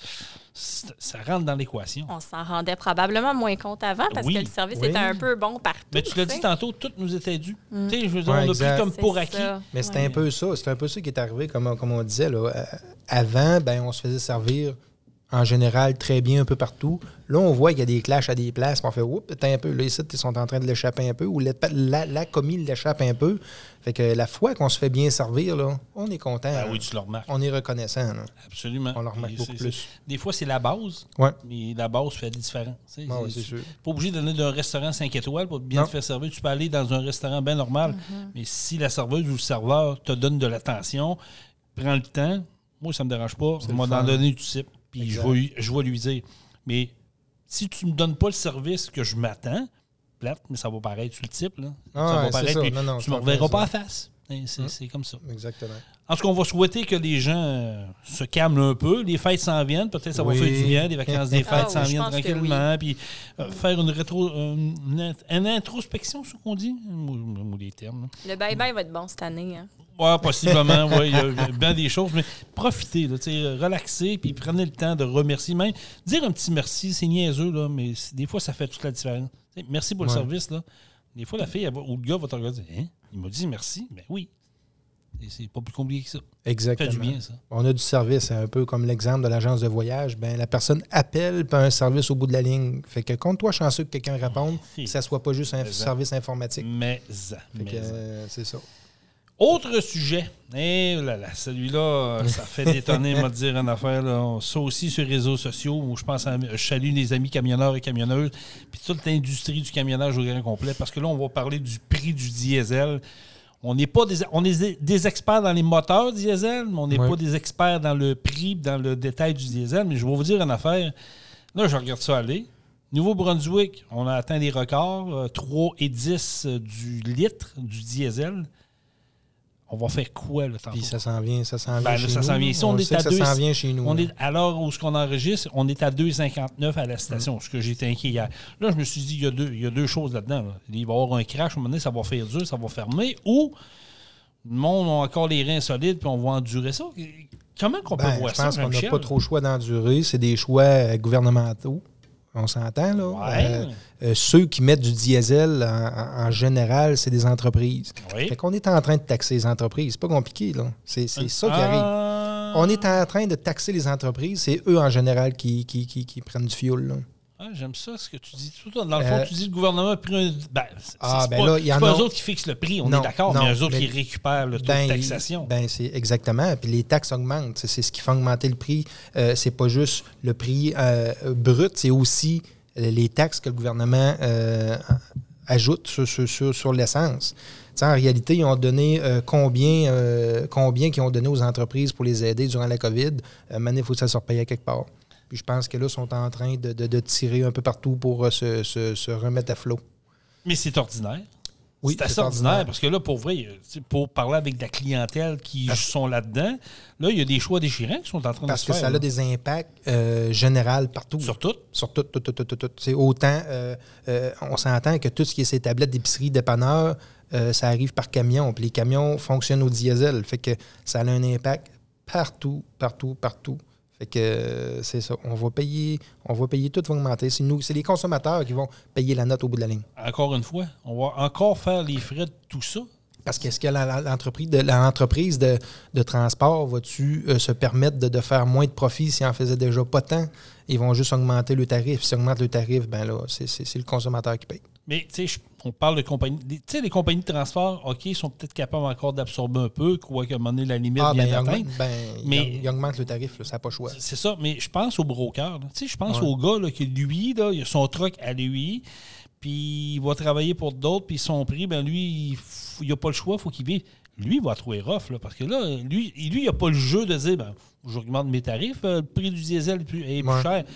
Ça rentre dans l'équation. On s'en rendait probablement moins compte avant parce que le service était un peu bon partout. Mais tu l'as dit tantôt, tout nous était dû. Je veux dire, on a pris comme pour acquis. Mais c'était un peu ça. C'était un peu ça qui est arrivé, comme on disait. Là. Avant, on se faisait servir en général très bien un peu partout. Là, on voit qu'il y a des clashs à des places. On fait, oups, un peu. Là, ici, ils sont en train de l'échapper un peu. Ou la commis l'échappe un peu. Fait que la fois qu'on se fait bien servir, là, on est content. Oui, tu le remarques. On est reconnaissant. Là. Absolument. On le remarque beaucoup plus. Des fois, c'est la base. Ouais. Mais la base fait la différence. C'est sûr. Pas obligé d'aller d'un restaurant 5 étoiles pour bien te faire servir. Tu peux aller dans un restaurant bien normal. Mais si la serveuse ou le serveur te donne de l'attention, prends le temps, moi, ça ne me dérange pas. On va en donner du type. Puis je vais lui dire. Mais si tu ne me donnes pas le service que je m'attends, plate, mais ça va paraître sur le type. Là. Ça va paraître. Tu ne me reverras pas en face. C'est comme ça. Exactement. En tout cas, on va souhaiter que les gens se calment un peu. Les fêtes s'en viennent. Peut-être ça va faire du bien. Les vacances des fêtes s'en viennent tranquillement. Puis faire une introspection, c'est ce qu'on dit. Ou les termes. Le bye-bye va être bon cette année. Hein? Oui, possiblement. Il y a bien des choses. Mais profitez, là, relaxez, puis prenez le temps de remercier. Même dire un petit merci, c'est niaiseux, là, mais des fois, ça fait toute la différence. Merci pour le service. Là. Des fois, la fille ou le gars va te regarder. Il m'a dit merci. Ben oui. Et c'est pas plus compliqué que ça. Exactement. Ça fait du bien, ça. On a du service, un peu comme l'exemple de l'agence de voyage. La personne appelle par un service au bout de la ligne. Fait que compte-toi chanceux que quelqu'un réponde, que ça soit pas juste un service informatique. C'est ça. Autre sujet. Celui-là, ça fait détonner, m'a dire une affaire. Là. Ça aussi sur les réseaux sociaux, où je salue les amis camionneurs et camionneuses, puis toute l'industrie du camionnage au grand complet, parce que là, on va parler du prix du diesel. On est des experts dans les moteurs diesel, mais on n'est pas des experts dans le prix, dans le détail du diesel. Mais je vais vous dire une affaire. Là, je regarde ça aller. Nouveau-Brunswick, on a atteint des records, 3,10 du litre du diesel. On va faire quoi, là, tantôt? Puis ça s'en vient chez nous. Ça s'en vient ici. On est à 2, ça s'en vient chez nous. Alors, où ce qu'on enregistre, on est à 2,59 à la station, ce que j'étais inquiet hier. Là, je me suis dit, il y a deux choses là-dedans. Là. Il va y avoir un crash, à un moment donné, ça va faire dur, ça va fermer, ou le monde a encore les reins solides, puis on va endurer ça. Comment qu'on peut voir ça, je pense qu'on n'a pas trop le choix d'endurer. C'est des choix gouvernementaux. On s'entend, là. Ceux qui mettent du diesel, en général, c'est des entreprises. Oui. Fait qu'on est en train de taxer les entreprises. C'est pas compliqué, là. C'est ça qui arrive. On est en train de taxer les entreprises. C'est eux, en général, qui prennent du fioul, là. j'aime ça, ce que tu dis. Dans le fond, tu dis que le gouvernement a pris un... c'est pas eux autres qui fixent le prix, on est d'accord, mais eux autres qui récupèrent le taux de taxation. C'est exactement. Puis les taxes augmentent. C'est ce qui fait augmenter le prix. C'est pas juste le prix brut, c'est aussi les taxes que le gouvernement ajoute sur l'essence. T'sais, en réalité, ils ont donné combien qu'ils ont donné aux entreprises pour les aider durant la COVID. Maintenant, il faut que ça se repaye à quelque part. Puis je pense que là, ils sont en train de tirer un peu partout pour se remettre à flot. Mais c'est ordinaire. Oui, c'est assez ordinaire parce que là, pour vrai, pour parler avec de la clientèle qui sont là-dedans, là, il y a des choix déchirants qui sont en train de se faire. Parce que ça a des impacts généraux partout. Sur tout? Sur tout. C'est autant, on s'entend que tout ce qui est ces tablettes d'épicerie, dépanneurs, ça arrive par camion. Puis les camions fonctionnent au diesel. Fait que ça a un impact partout. Fait que c'est ça. On va payer, tout va augmenter. C'est les consommateurs qui vont payer la note au bout de la ligne. Encore une fois, on va encore faire les frais de tout ça. Parce qu'est-ce que l'entreprise de transport va-tu se permettre de faire moins de profit s'ils en faisaient déjà pas tant? Ils vont juste augmenter le tarif. S'ils augmentent le tarif, ben là, c'est le consommateur qui paye. Mais, tu sais, on parle de compagnies. Tu sais, les compagnies de transport, OK, sont peut-être capables encore d'absorber un peu, quoi qu'à un moment donné, la limite vient d'atteindre. Ils augmentent le tarif, là, ça n'a pas le choix. C'est ça, mais je pense au broker. Tu sais, je pense au gars là, qui, lui, là, il a son truck à lui, puis il va travailler pour d'autres, puis son prix, ben lui, il n'a pas le choix, il faut qu'il vive. Lui, il va trouver rough, là, parce que là, lui, il n'a pas le jeu de dire, ben, j'augmente mes tarifs, le prix du diesel est plus cher.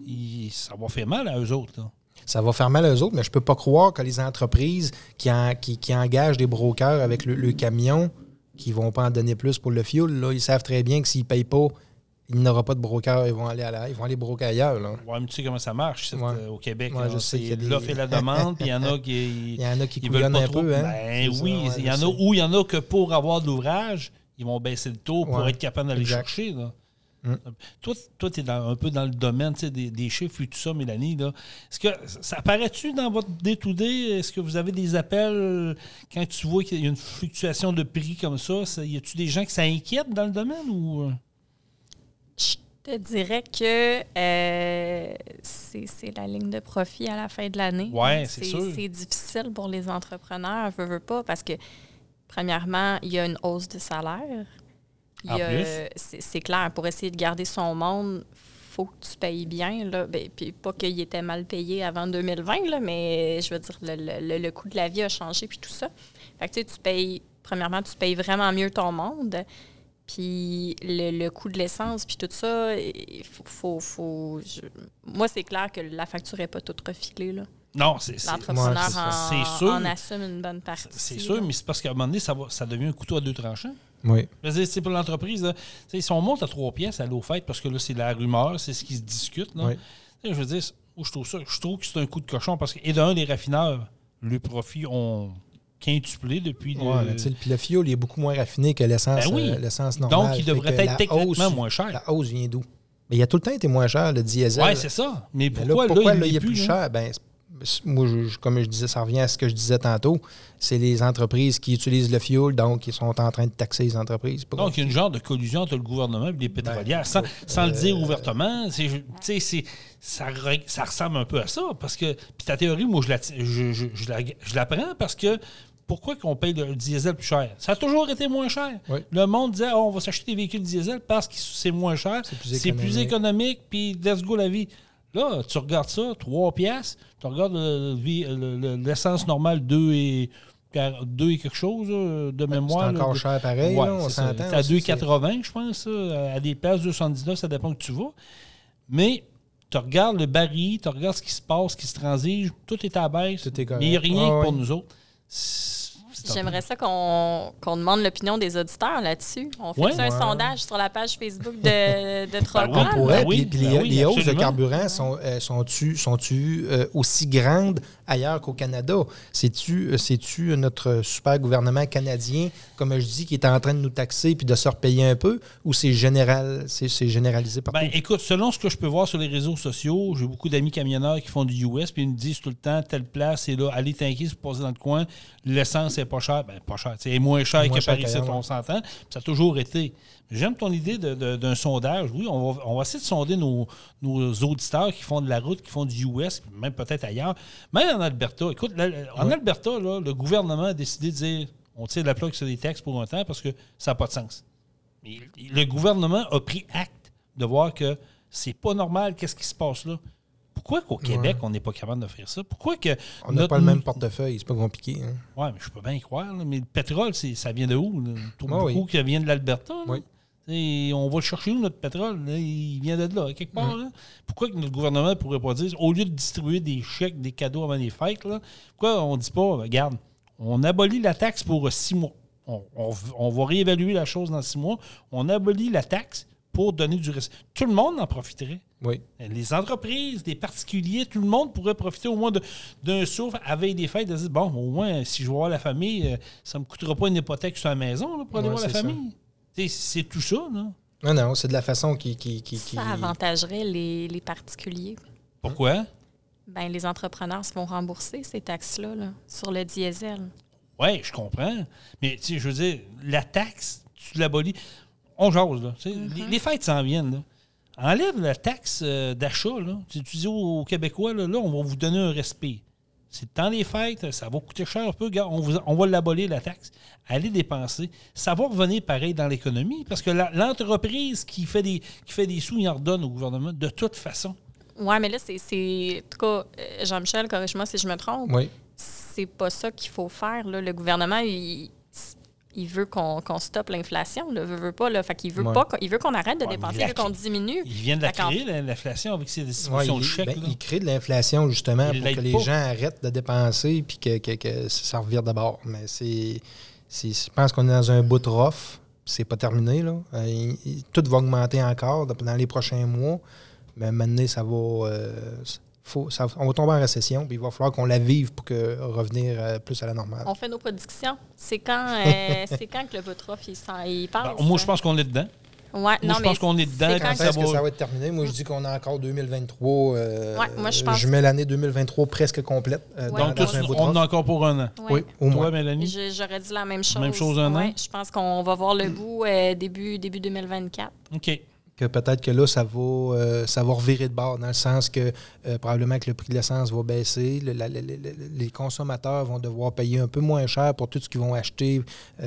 Ça va faire mal à eux autres, là. Ça va faire mal à eux autres, mais je ne peux pas croire que les entreprises qui engagent des brokers avec le camion, qui ne vont pas en donner plus pour le fuel, là, ils savent très bien que s'ils ne payent pas, il n'y aura pas de broker, ils vont aller broker ailleurs. Oui, mais tu sais comment ça marche au Québec. Ouais, je sais qu'il y a l'offre et la demande, puis il y en a qui... Il y en a qui couillonnent un peu, hein? Ben oui, il y en a que pour avoir de l'ouvrage, ils vont baisser le taux pour être capable d'aller chercher, là. Toi, tu es un peu dans le domaine des chiffres et tout ça, Mélanie. Là. Est-ce que ça apparaît-tu dans votre day-to-day? Est-ce que vous avez des appels quand tu vois qu'il y a une fluctuation de prix comme ça? Y a-tu des gens qui s'inquiètent dans le domaine? Ou... Je te dirais que c'est la ligne de profit à la fin de l'année. Oui, c'est sûr. C'est difficile pour les entrepreneurs, veux pas, parce que, premièrement, il y a une hausse de salaire. C'est clair, pour essayer de garder son monde, il faut que tu payes bien. Là. Puis pas qu'il était mal payé avant 2020, là, mais je veux dire, le coût de la vie a changé puis tout ça. Fait que tu payes, premièrement, tu payes vraiment mieux ton monde. Puis le coût de l'essence puis tout ça, moi, c'est clair que la facture n'est pas toute refilée, là. Non, l'entrepreneur en assume une bonne partie. C'est sûr, mais c'est parce qu'à un moment donné, ça devient un couteau à deux tranchants. Oui. C'est pour l'entreprise. Là, si on monte à 3 pièces à l'eau faite, parce que là, c'est la rumeur, c'est ce qui se discute. Là, je veux dire, je trouve que c'est un coup de cochon parce que, et d'un des raffineurs, le profit ont quintuplé depuis. Puis le fioul, il est beaucoup moins raffiné que l'essence, l'essence normale. Donc, il devrait être techniquement moins cher. La hausse vient d'où? Mais il a tout le temps été moins cher, le diesel. Oui, c'est ça. Mais pourquoi là, il est plus cher? Moi, comme je disais, ça revient à ce que je disais tantôt. C'est les entreprises qui utilisent le fioul, donc ils sont en train de taxer les entreprises. Donc, il y a une genre de collusion entre le gouvernement et les pétrolières. Sans le dire ouvertement, ça ressemble un peu à ça. Parce que, puis ta théorie, moi, je la prends parce que pourquoi qu'on paye le diesel plus cher? Ça a toujours été moins cher. Oui. Le monde disait, on va s'acheter des véhicules diesel parce que c'est moins cher, c'est plus économique, puis let's go la vie. Là, tu regardes ça, 3 piastres, tu regardes l'essence normale 2 et quelque chose de mémoire. C'est encore cher pareil, ouais, là, on s'entend. C'est à 2,80, je pense, à des places 2,79, ça dépend où tu vas. Mais tu regardes le baril, tu regardes ce qui se passe, ce qui se transige, tout est à la baisse, mais il n'y a rien pour nous autres. J'aimerais ça qu'on demande l'opinion des auditeurs là-dessus. On fait un sondage sur la page Facebook de Truck On. On pourrait. Puis les hausses de carburant sont-tu aussi grandes ailleurs qu'au Canada? C'est-tu notre super gouvernement canadien, comme je dis, qui est en train de nous taxer puis de se repayer un peu, ou c'est généralisé partout? Écoute, selon ce que je peux voir sur les réseaux sociaux, j'ai beaucoup d'amis camionneurs qui font du US puis ils me disent tout le temps, telle place, c'est là, allez tanker, se poser dans le coin, l'essence est pas pas cher. Ben, pas cher. C'est moins cher que par ici, on s'entend. Ça a toujours été. J'aime ton idée d'un sondage. Oui, on va essayer de sonder nos auditeurs qui font de la route, qui font du US, même peut-être ailleurs. Même en Alberta. Écoute, en Alberta, là, le gouvernement a décidé de dire on tire la plug sur les taxes pour un temps parce que ça n'a pas de sens. Mais le gouvernement a pris acte de voir que c'est pas normal. Qu'est-ce qui se passe là? Pourquoi qu'au Québec, on n'est pas capable de faire ça? Pourquoi que on n'a pas le même portefeuille, c'est pas compliqué. Hein? Oui, mais je peux bien y croire. Là. Mais le pétrole, ça vient de où? Beaucoup qui vient de l'Alberta. Oui. On va le chercher où, notre pétrole? Là? Il vient de là, quelque part. Là. Pourquoi que notre gouvernement ne pourrait pas dire, au lieu de distribuer des chèques, des cadeaux avant les fêtes, là, pourquoi on ne dit pas, regarde, on abolit la taxe pour 6 mois. On va réévaluer la chose dans 6 mois. On abolit la taxe pour donner du reste. Tout le monde en profiterait. Oui. Les entreprises, les particuliers, tout le monde pourrait profiter au moins d'un souffle à veille des fêtes de dire, bon, au moins, si je vais voir la famille, ça ne me coûtera pas une hypothèque sur la maison là, pour aller voir la famille. C'est tout ça. Là. Non, c'est de la façon qui... Ça avantagerait les particuliers. Pourquoi? Ben, les entrepreneurs se vont rembourser ces taxes-là là, sur le diesel. Oui, je comprends. Mais je veux dire, la taxe, tu l'abolis. On jase, là. Les fêtes s'en viennent, là. Enlève la taxe d'achat, là. Tu dis aux Québécois, là, on va vous donner un respect. C'est le temps des fêtes, ça va coûter cher un peu. On va l'abolir, la taxe. Allez dépenser. Ça va revenir pareil dans l'économie, parce que l'entreprise qui fait des sous, il en redonne au gouvernement, de toute façon. Oui, mais là, c'est... En tout cas, Jean-Michel, corrige-moi si je me trompe. Oui. C'est pas ça qu'il faut faire, là. Le gouvernement, il veut qu'on stoppe l'inflation, là, veut pas, là. Fait qu'il veut pas, il veut qu'on arrête de dépenser, il veut qu'on diminue. Il vient de la créer, l'inflation, avec ses distributions de chèques. Il crée de l'inflation, justement, pour que les gens arrêtent de dépenser puis que ça revire d'abord. Mais je pense qu'on est dans un bout de rough. C'est pas terminé, là. Tout va augmenter encore dans les prochains mois. Mais maintenant, ça va... on va tomber en récession, puis il va falloir qu'on la vive pour revenir plus à la normale. On fait nos prédictions. C'est quand que le Botrof, il passe? Moi, je pense qu'on est dedans. Ouais, je pense qu'on est dedans. Quand est-ce que ça va être terminé? Moi, je dis qu'on a encore 2023. Moi, je pense. Je mets l'année 2023 presque complète. Donc, on en a encore pour un an. Oui, au moins. Toi, Mélanie? J'aurais dit la même chose. Même chose un an? Je pense qu'on va voir le bout début 2024. OK. Que peut-être que là, ça va revirer de bord, dans le sens que probablement que le prix de l'essence va baisser, les consommateurs vont devoir payer un peu moins cher pour tout ce qu'ils vont acheter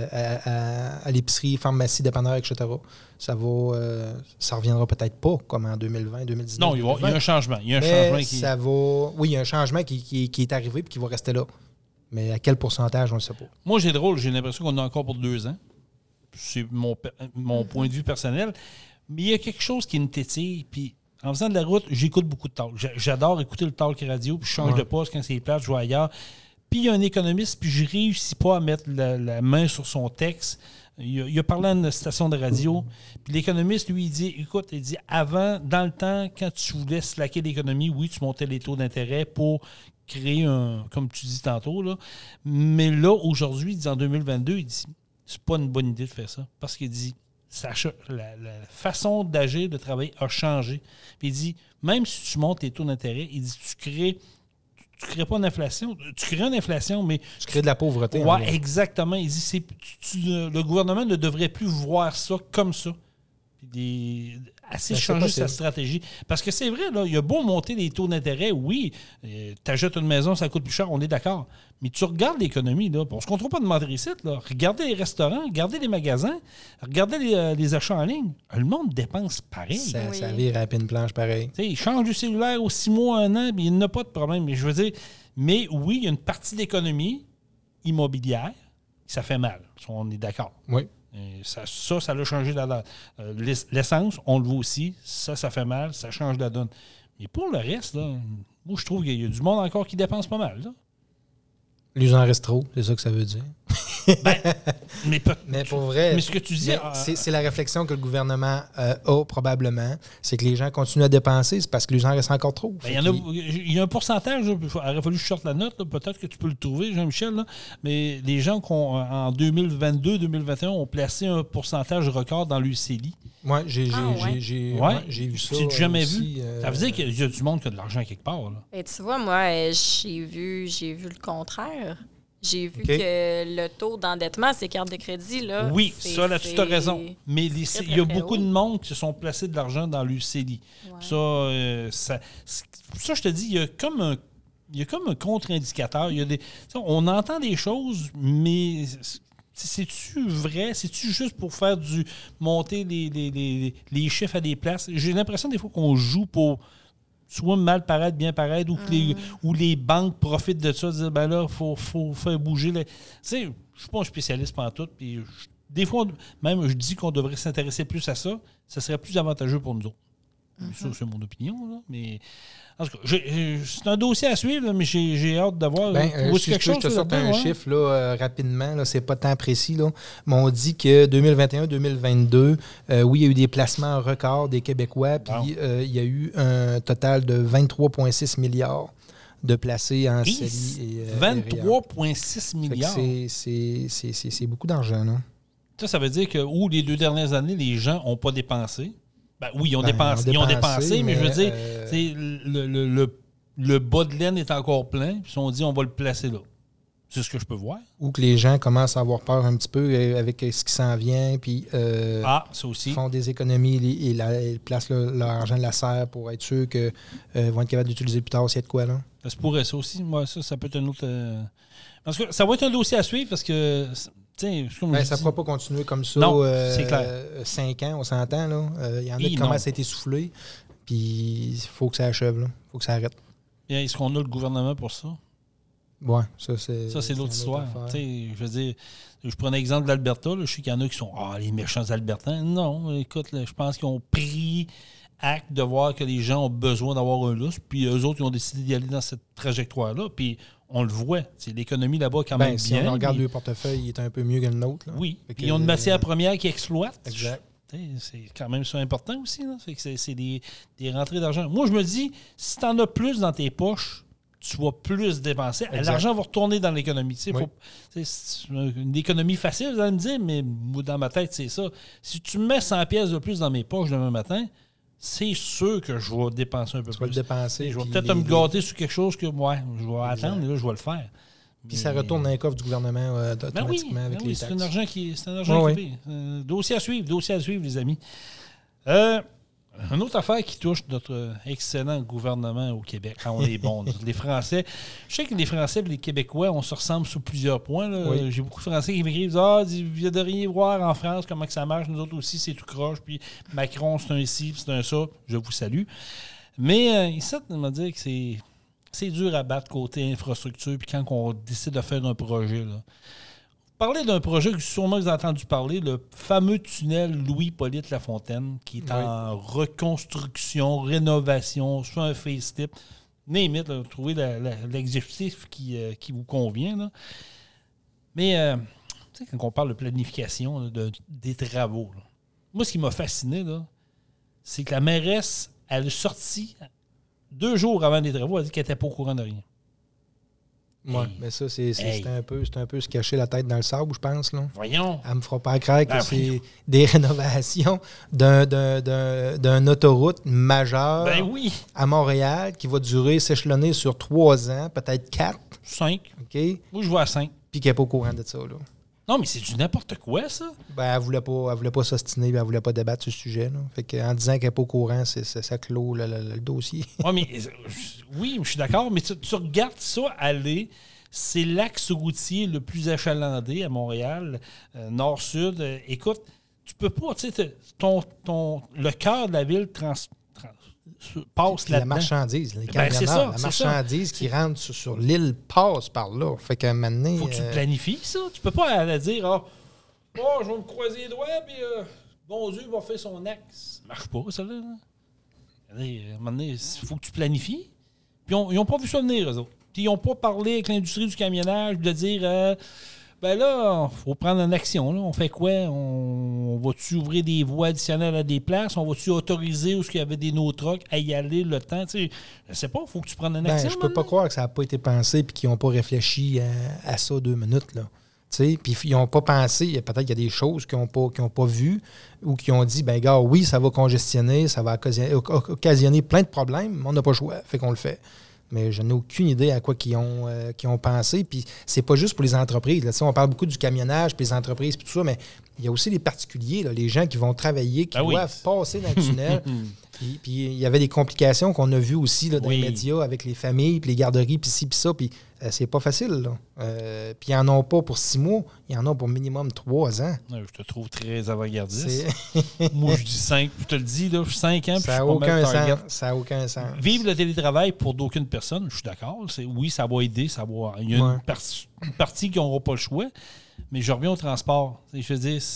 à l'épicerie, pharmacie, dépanneur, etc. Ça reviendra peut-être pas comme en 2020, 2019. Non, il y a un changement. Il y a un changement oui, il y a un changement qui est arrivé et qui va rester là. Mais à quel pourcentage, on ne le sait pas. Moi, j'ai l'impression qu'on a encore pour 2 ans. C'est mon point de vue personnel. Mais il y a quelque chose qui me tétille, puis en faisant de la route, j'écoute beaucoup de talk. J'adore écouter le talk radio, puis je change de poste quand c'est plate, je vais ailleurs. Puis il y a un économiste, puis je ne réussis pas à mettre la main sur son texte. Il a parlé à une station de radio, puis l'économiste, lui, il dit, avant, dans le temps, quand tu voulais slacker l'économie, oui, tu montais les taux d'intérêt pour créer comme tu dis tantôt, là. Mais là, aujourd'hui, il dit en 2022, il dit, c'est pas une bonne idée de faire ça, parce qu'il dit, la façon d'agir, de travailler a changé. Puis il dit, même si tu montes tes taux d'intérêt, il dit, tu crées pas d'inflation. Tu crées une inflation, mais... Tu crées de la pauvreté. Oui, exactement. Il dit, le gouvernement ne devrait plus voir ça comme ça. Puis changer sa stratégie. Parce que c'est vrai, là, il y a beau monter les taux d'intérêt, oui, tu achètes une maison, ça coûte plus cher, on est d'accord. Mais tu regardes l'économie, là, on ne se contrôle pas de mentir ici, là. Regardez les restaurants, regardez les magasins, regardez les achats en ligne. Le monde dépense pareil. Ça vire à la pine planche pareil. Il change du cellulaire aux 6 mois, 1 an, mais il n'a pas de problème. Mais je veux dire, oui, il y a une partie d'économie immobilière, ça fait mal. On est d'accord. Oui. Ça l'a changé la donne. L'essence, on le voit aussi, ça fait mal, ça change la donne. Mais pour le reste, là, moi, je trouve qu'il y a du monde encore qui dépense pas mal. Là. Il en reste trop, c'est ça que ça veut dire. Mais pour vrai, mais ce que tu dis, c'est la réflexion que le gouvernement a probablement, c'est que les gens continuent à dépenser, c'est parce que les gens restent encore trop. Il y a un pourcentage, il aurait fallu que je sorte la note, là, peut-être que tu peux le trouver, Jean-Michel, là, mais les gens qui en 2022-2021 ont placé un pourcentage record dans l'UCLI. Moi, j'ai vu ça. Tu n'as jamais vu? Ça veut dire qu'il y a du monde qui a de l'argent quelque part. Là. Et tu vois, moi, j'ai vu le contraire. J'ai vu que le taux d'endettement, ces cartes de crédit, là... Oui, ça, là-dessus, tu as raison. Mais il y a beaucoup de monde qui se sont placés de l'argent dans l'UCLI. Ouais. Ça, je te dis, il y a comme un contre-indicateur. On entend des choses, mais c'est-tu vrai? C'est-tu juste pour faire monter les chiffres à des places? J'ai l'impression des fois qu'on joue pour soit mal paraître, bien paraître, ou les banques profitent de ça, dire ben là, il faut faire bouger. Tu sais, je ne suis pas un spécialiste pantoute, puis des fois, même je dis qu'on devrait s'intéresser plus à ça, ça serait plus avantageux pour nous autres. Ça, c'est mon opinion, là, mais en tout cas, c'est un dossier à suivre, là, mais j'ai hâte de voir. Si quelque chose, je te sors un chiffre là, rapidement, là, c'est pas tant précis, là, mais on dit que 2021-2022, oui, il y a eu des placements records des Québécois, puis il y a eu un total de 23,6 milliards de placés en CELI. 23,6 milliards? C'est beaucoup d'argent, là. Ça veut dire que les 2 dernières années, les gens n'ont pas dépensé. Ben, oui, ils ont dépensé, mais je veux dire, le bas de laine est encore plein, puis on dit on va le placer là. C'est ce que je peux voir. Ou que les gens commencent à avoir peur un petit peu avec ce qui s'en vient, puis ça aussi. Font des économies et ils placent leur argent de la serre pour être sûr qu'ils vont être capables d'utiliser plus tard s'il y a de quoi, là. Ça se pourrait, ça aussi. Moi, ça peut être un autre... Parce que ça va être un dossier à suivre, parce que... ça ne pourra pas continuer comme ça. Non, c'est clair. 5 ans, on s'entend. Il y en a qui commencent à être essoufflés. Puis il faut que ça achève. Il faut que ça arrête. Et est-ce qu'on a le gouvernement pour ça? Oui, ça c'est l'autre histoire. Je veux dire, je prends l'exemple de l'Alberta. Je sais qu'il y en a qui sont les méchants Albertains. Non, écoute, je pense qu'ils ont pris acte de voir que les gens ont besoin d'avoir un lousse. Puis eux autres, ils ont décidé d'y aller dans cette trajectoire-là. Puis on le voit. L'économie là-bas quand même si bien. Si on regarde le portefeuille, il est un peu mieux que le nôtre. Là. Oui. Puis ils ont une matière première qui exploite. Exact. C'est quand même ça important aussi. Là. C'est des rentrées d'argent. Moi, je me dis, si tu en as plus dans tes poches, tu vas plus dépenser. L'argent va retourner dans l'économie. C'est une économie facile, vous allez me dire, mais dans ma tête, c'est ça. Si tu mets 100 pièces de plus dans mes poches demain matin, c'est sûr que je vais dépenser un peu plus. Tu vas le dépenser. Je vais peut-être me gâter sur quelque chose que je vais attendre, et là, je vais le faire. Puis ça retourne dans les coffres du gouvernement automatiquement avec les taxes. C'est un argent qui paye. Dossier à suivre, les amis. Une autre affaire qui touche notre excellent gouvernement au Québec, quand on est bon. Les Français, je sais que les Français et les Québécois, on se ressemble sur plusieurs points. Là. Oui. J'ai beaucoup de Français qui m'écrivent vous ne devriez voir en France comment que ça marche. Nous autres aussi, c'est tout croche. Puis Macron, c'est un ci, c'est un ça. Je vous salue. Mais ils essaient de me dire que c'est dur à battre côté infrastructure. Puis quand on décide de faire un projet, là. Parler d'un projet que sûrement vous avez entendu parler, le fameux tunnel Louis-Polyte Lafontaine, qui est en reconstruction, rénovation, soit un facelift. Name-it, trouvez l'exécutif qui vous convient. Là. Mais quand on parle de planification des travaux, là, moi, ce qui m'a fasciné, là, c'est que la mairesse, elle est sortie 2 jours avant les travaux, elle a dit qu'elle n'était pas au courant de rien. Oui, mais ça, c'est un peu se cacher la tête dans le sable, je pense. Là. Voyons. Elle me fera pas croire que c'est des rénovations d'une autoroute majeure à Montréal qui va durer, s'échelonner sur 3 ans, peut-être 4. 5. OK. Moi, je vois à 5. Puis qu'elle n'est pas au courant de ça. Là. Non, mais c'est du n'importe quoi, ça. Elle voulait pas s'ostiner, elle voulait pas débattre sur ce sujet. Là. Fait qu'en disant qu'elle n'est pas au courant, ça clôt le dossier. Oui, je suis d'accord, mais tu regardes ça aller, c'est l'axe routier le plus achalandé à Montréal, nord-sud. Écoute, tu peux pas, tu sais, le cœur de la ville passe là-dedans. La marchandise, les camionneurs, la marchandise qui rentre sur l'île passe par là. Fait qu'à un moment donné... Faut que tu planifies ça. Tu peux pas aller dire je vais me croiser les doigts, puis bon Dieu va faire son axe. Ça marche pas, ça, là. À un moment donné, il faut que tu planifies. Puis ils n'ont pas vu ça venir, eux autres. Puis ils n'ont pas parlé avec l'industrie du camionnage de dire là, il faut prendre une action. Là. On fait quoi? On va-tu ouvrir des voies additionnelles à des places? On va-tu autoriser où il y avait des no-trucks à y aller le temps? Tu sais, je sais pas, il faut que tu prennes une action. Je peux pas croire que ça n'a pas été pensé et qu'ils n'ont pas réfléchi à ça 2 minutes. Là. Puis ils n'ont pas pensé, peut-être qu'il y a des choses qu'ils n'ont pas vues ou qui ont dit, gars, oui, ça va congestionner, ça va occasionner plein de problèmes, mais on n'a pas le choix, fait qu'on le fait. mais je n'ai aucune idée à quoi qu'ils ont pensé. Puis c'est pas juste pour les entreprises. Là. On parle beaucoup du camionnage, puis les entreprises, puis tout ça, mais il y a aussi les particuliers, là, les gens qui vont travailler, qui doivent passer dans le tunnel. Puis il y avait des complications qu'on a vues aussi là, dans les médias avec les familles, puis les garderies, puis ci, puis ça. Puis c'est pas facile. Là. Puis ils n'en ont pas pour 6 mois, ils en ont pour minimum 3 ans. Je te trouve très avant-gardiste. Moi, je dis 5. Je te le dis, là, 5 ans. Ça n'a aucun sens. Ça n'a aucun sens. Vivre le télétravail pour d'aucune personne, je suis d'accord. Oui, ça va aider. Il y a une partie qui n'aura pas le choix. Mais je reviens au transport. Je veux dire,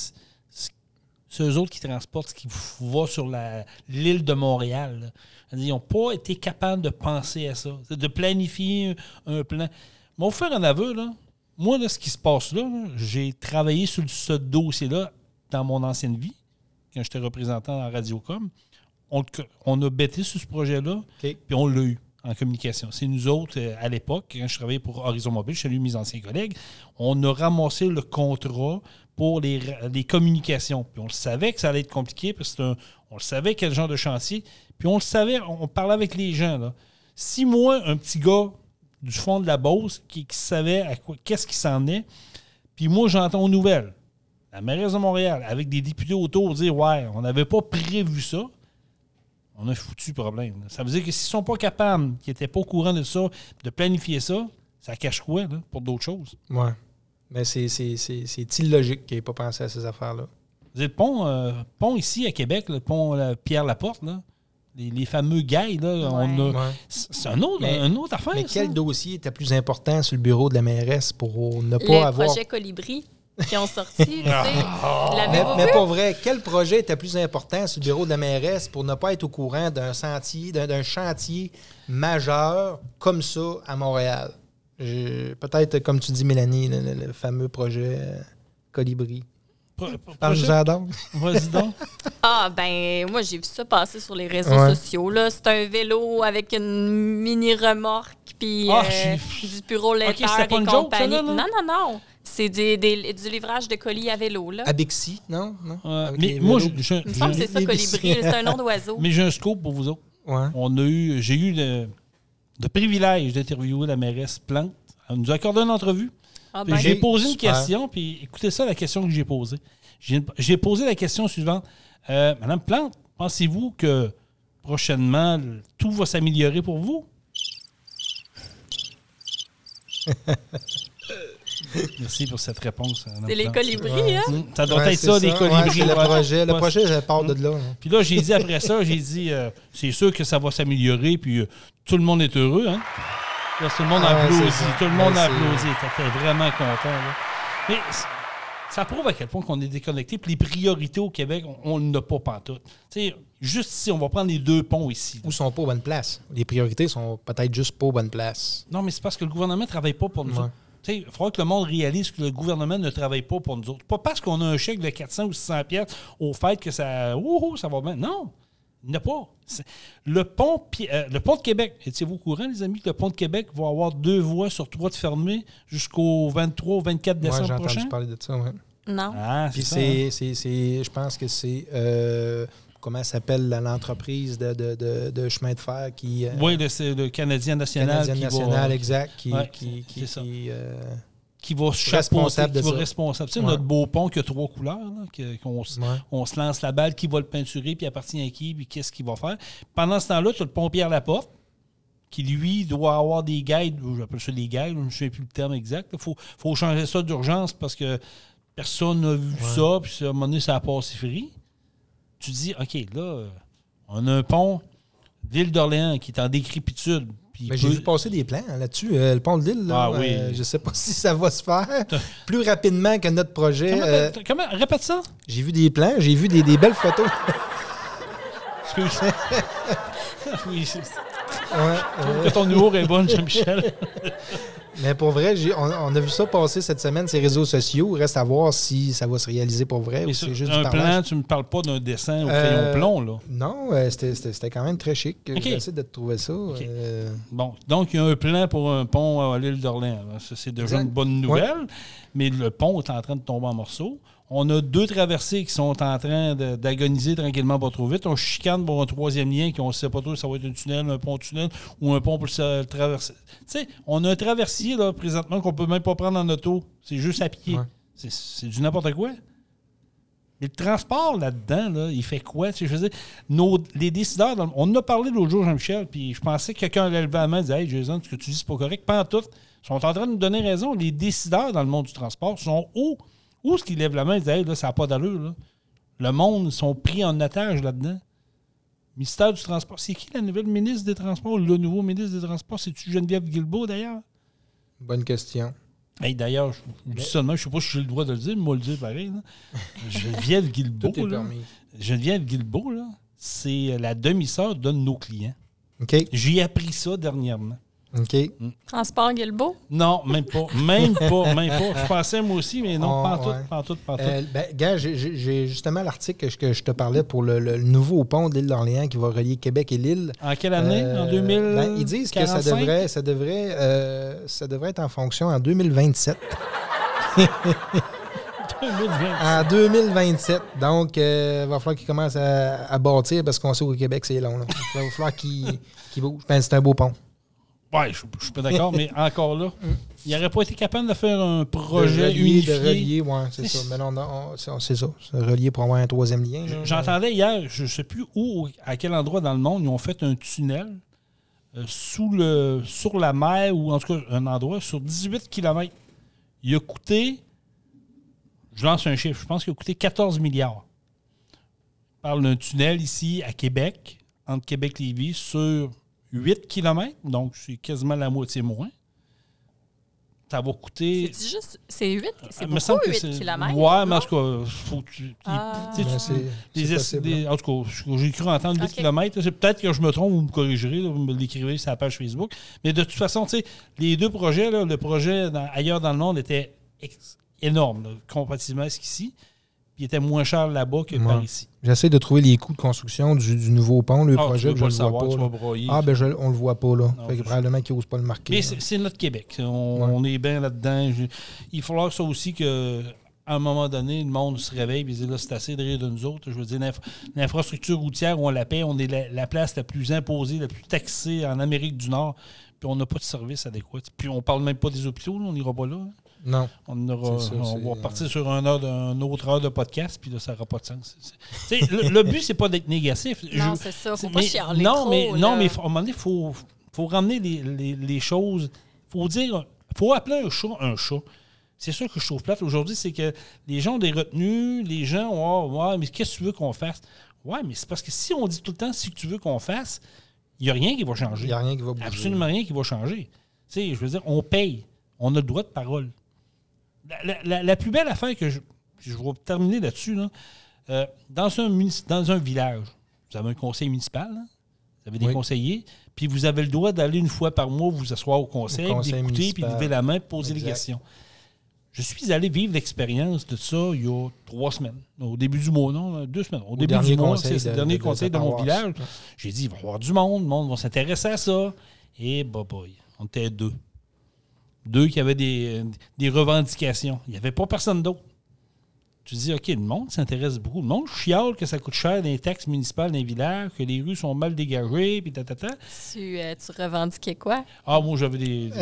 c'est eux autres qui transportent, qui vont sur l'île de Montréal. Là. Ils n'ont pas été capables de penser à ça, de planifier un plan. Mais au faire un aveu, là, moi, là, ce qui se passe là, j'ai travaillé sur ce dossier-là dans mon ancienne vie, quand j'étais représentant en Radiocom. On a bêté sur ce projet-là, puis on l'a eu en communication. C'est nous autres, à l'époque, quand je travaillais pour Horizon Mobile, je salue mes anciens collègues, on a ramassé le contrat pour les communications. Puis on le savait que ça allait être compliqué, parce que on le savait quel genre de chantier, puis on le savait, on parlait avec les gens. Là. Si moi, un petit gars du fond de la Beauce qui savait qu'est-ce qui s'en est, puis moi, j'entends aux nouvelles, la mairesse de Montréal, avec des députés autour, dire « Ouais, on n'avait pas prévu ça », on a foutu problème. Là. Ça veut dire que s'ils ne sont pas capables, qu'ils n'étaient pas au courant de ça, de planifier ça, ça cache quoi là, pour d'autres choses? Oui. Mais c'est illogique qu'ils n'aient pas pensé à ces affaires-là. Vous êtes le pont ici à Québec, le pont Pierre-Laporte, là, les fameux gails, là, c'est une autre affaire. Mais quel dossier était plus important sur le bureau de la mairesse pour ne pas avoir... Les projets Colibri qui ont sorti, mais pour vrai, quel projet était plus important sur le bureau de la mairesse pour ne pas être au courant d'un chantier majeur comme ça à Montréal? Peut-être, comme tu dis, Mélanie, le fameux projet Colibri. Parle-nous-en donc. Vas-y donc. Moi, j'ai vu ça passer sur les réseaux sociaux. Là. C'est un vélo avec une mini-remorque puis du bureau lettre et compagnie. Joke, ça, non. C'est du livrage de colis à vélo. Là. À Bixi, non? Mais moi, il me semble que c'est ça, Colibri. C'est un nom d'oiseau. Mais j'ai un scoop pour vous autres. Ouais. J'ai eu le privilège d'interviewer la mairesse Plante. Elle nous a accordé une entrevue. J'ai posé une question, puis écoutez ça, la question que j'ai posée. J'ai posé la question suivante. Madame Plante, pensez-vous que prochainement, tout va s'améliorer pour vous? Merci pour cette réponse. C'est les colibris, hein? Ça doit être ça, les colibris. C'est le projet, je part de là. Puis là, j'ai dit après ça, c'est sûr que ça va s'améliorer, puis tout le monde est heureux, hein? Là, tout le monde a applaudi. Tout le monde a applaudi. T'étais vraiment content, là. Mais ça prouve à quel point qu'on est déconnecté. Puis les priorités au Québec, on n'a pas pantoute. T'sais, juste ici, on va prendre les 2 ponts ici. Ou sont pas aux bonnes places. Les priorités sont peut-être juste pas aux bonnes places. Non, mais c'est parce que le gouvernement ne travaille pas pour nous autres. Il faudra que le monde réalise que le gouvernement ne travaille pas pour nous autres. Pas parce qu'on a un chèque de 400 ou 600 pièces au fait que ça va bien. Non, il n'y en a pas. Le pont de Québec, étiez-vous au courant, les amis, que le pont de Québec va avoir 2 voies sur 3 de fermées jusqu'au 23 ou 24 décembre prochain? J'ai entendu parler de ça, oui. Non. Puis je pense que c'est... comment s'appelle l'entreprise de chemin de fer qui... oui, le Canadien national. Exact. Qui va responsable de ça. Responsable. Tu sais, notre beau pont qui a 3 couleurs, là, on se lance la balle, qui va le peinturer, puis appartient à qui, puis qu'est-ce qu'il va faire. Pendant ce temps-là, tu as le pont Pierre-Laporte, qui, lui, doit avoir des guides, j'appelle ça des guides, je ne sais plus le terme exact. Il faut changer ça d'urgence parce que personne n'a vu ça, puis à un moment donné, ça a passé free. Tu dis, OK, là, on a un pont d'Île d'Orléans qui est en décrépitude. J'ai vu passer des plans là-dessus. Le pont de l'île, je ne sais pas si ça va se faire plus rapidement que notre projet. Comment? Répète ça. J'ai vu des plans, j'ai vu des belles photos. Excuse. Oui, je trouve que ton humour est bon, Jean-Michel. Mais pour vrai, on a vu ça passer cette semaine sur les réseaux sociaux. Reste à voir si ça va se réaliser pour vrai. Mais c'est juste un plan, tu ne me parles pas d'un dessin au crayon plomb, là? Non, c'était quand même très chic. J'essaie de te trouver ça. Okay. Bon, donc il y a un plan pour un pont à l'île d'Orléans. C'est déjà une bonne nouvelle, mais le pont est en train de tomber en morceaux. On a 2 traversées qui sont en train d'agoniser tranquillement pas trop vite. On chicane pour un 3e lien qu'on ne sait pas trop si ça va être un tunnel, un pont-tunnel ou un pont pour le traverser. Tu sais, on a un traversier là, présentement qu'on ne peut même pas prendre en auto. C'est juste à pied. Ouais. C'est du n'importe quoi. Mais le transport là-dedans, là, il fait quoi? Tu sais, je veux dire, les décideurs, on en a parlé l'autre jour, Jean-Michel, puis je pensais que quelqu'un allait lever la main et dire « Hey, Jason, ce que tu dis, c'est pas correct. » Pas en tout. Ils sont en train de nous donner raison. Les décideurs dans le monde du transport sont hauts. Où est-ce qu'ils lèvent la main et disent hey, là, ça n'a pas d'allure, là. Le monde sont pris en otage là-dedans. Ministère du Transport. C'est qui la nouvelle ministre des Transports? Le nouveau ministre des Transports? C'est-tu Geneviève Guilbeault, d'ailleurs? Bonne question. Hey, d'ailleurs, je dis seulement, je ne sais pas si j'ai le droit de le dire, mais moi le dire pareil. Là. Geneviève Guilbeault, tout est permis. Geneviève Guilbeault, là, c'est la demi-sœur d'un de nos clients. OK. J'ai appris ça dernièrement. OK. Transport Guilbeault? Non, même pas. Je pensais moi aussi, mais non, pas tout. Gars, j'ai justement l'article que je te parlais pour le nouveau pont de l'île d'Orléans qui va relier Québec et l'île. En quelle année? En 2000? Ils disent que ça devrait être en fonction en 2027. 2027. En 2027. Donc, il va falloir qu'ils commencent à bâtir parce qu'on sait qu'au Québec, c'est long. Là. Il va falloir qu'ils bougent. Ben, c'est un beau pont. Oui, je suis pas d'accord, mais encore là, il n'aurait pas été capable de faire un projet unifié. De relier, oui, c'est ça. Mais non, c'est ça. C'est relier pour avoir un 3e lien. J'entendais hier, je ne sais plus où, à quel endroit dans le monde, ils ont fait un tunnel sur la mer, ou en tout cas un endroit, sur 18 km. Il a coûté, je lance un chiffre, je pense qu'il a coûté 14 milliards. On parle d'un tunnel ici à Québec, entre Québec et Lévis, sur 8 km, donc c'est quasiment la moitié moins. Ça va coûter... C'est 8? C'est beaucoup, 8 km? Ouais, mais en tout cas, faut que tu... En tout cas, j'ai cru entendre 8 km. C'est peut-être que je me trompe, vous me corrigerez, vous me l'écrivez sur la page Facebook. Mais de toute façon, tu sais, les 2 projets, là, le projet ailleurs dans le monde était énorme, là, comparativement à ce qu'ici. Puis il était moins cher là-bas que par ici. J'essaie de trouver les coûts de construction du nouveau pont, le projet, je ne le vois pas. On le voit pas, là. Fait que probablement qu'ils n'osent pas le marquer. Mais c'est notre Québec. On est bien là-dedans. Il va falloir ça aussi que à un moment donné, le monde se réveille et dit là, c'est assez de rire de nous autres. Je veux dire, l'infrastructure routière, on la paie, on est la place la plus imposée, la plus taxée en Amérique du Nord, puis on n'a pas de service adéquat. Puis on parle même pas des hôpitaux, là, on n'ira pas là. Hein. Non. On va partir sur une autre heure de podcast, puis là, ça n'aura pas de sens. Le but, c'est pas d'être négatif. Non, c'est ça. Faut pas chialer trop. Mais à un moment donné, il faut ramener les choses. Faut appeler un chat. C'est ça que je trouve plate aujourd'hui, c'est que les gens ont des retenues, les gens ont mais qu'est-ce que tu veux qu'on fasse? Ouais, mais c'est parce que si on dit tout le temps ce que tu veux qu'on fasse, il n'y a rien qui va changer. Il n'y a rien qui va bouger. Absolument rien qui va changer. Tu sais, je veux dire, on paye. On a le droit de parole. La plus belle affaire que je vais terminer là-dessus, là, dans un village, vous avez un conseil municipal, hein? Vous avez des conseillers, puis vous avez le droit d'aller une fois par mois vous asseoir au conseil d'écouter, puis de lever la main, poser des questions. Je suis allé vivre l'expérience de ça il y a 3 semaines. Au début du mois, non, 2 semaines. Au début du mois, c'est le dernier conseil de mon village. J'ai dit, il va y avoir du monde, le monde va s'intéresser à ça. Et boy, on était 2. 2 qui avaient des revendications. Il n'y avait pas personne d'autre. Tu dis, OK, le monde s'intéresse beaucoup. Le monde chiale que ça coûte cher des taxes municipales dans les villages, que les rues sont mal dégagées, puis tatata. Tu revendiquais quoi? Ah, moi, j'avais des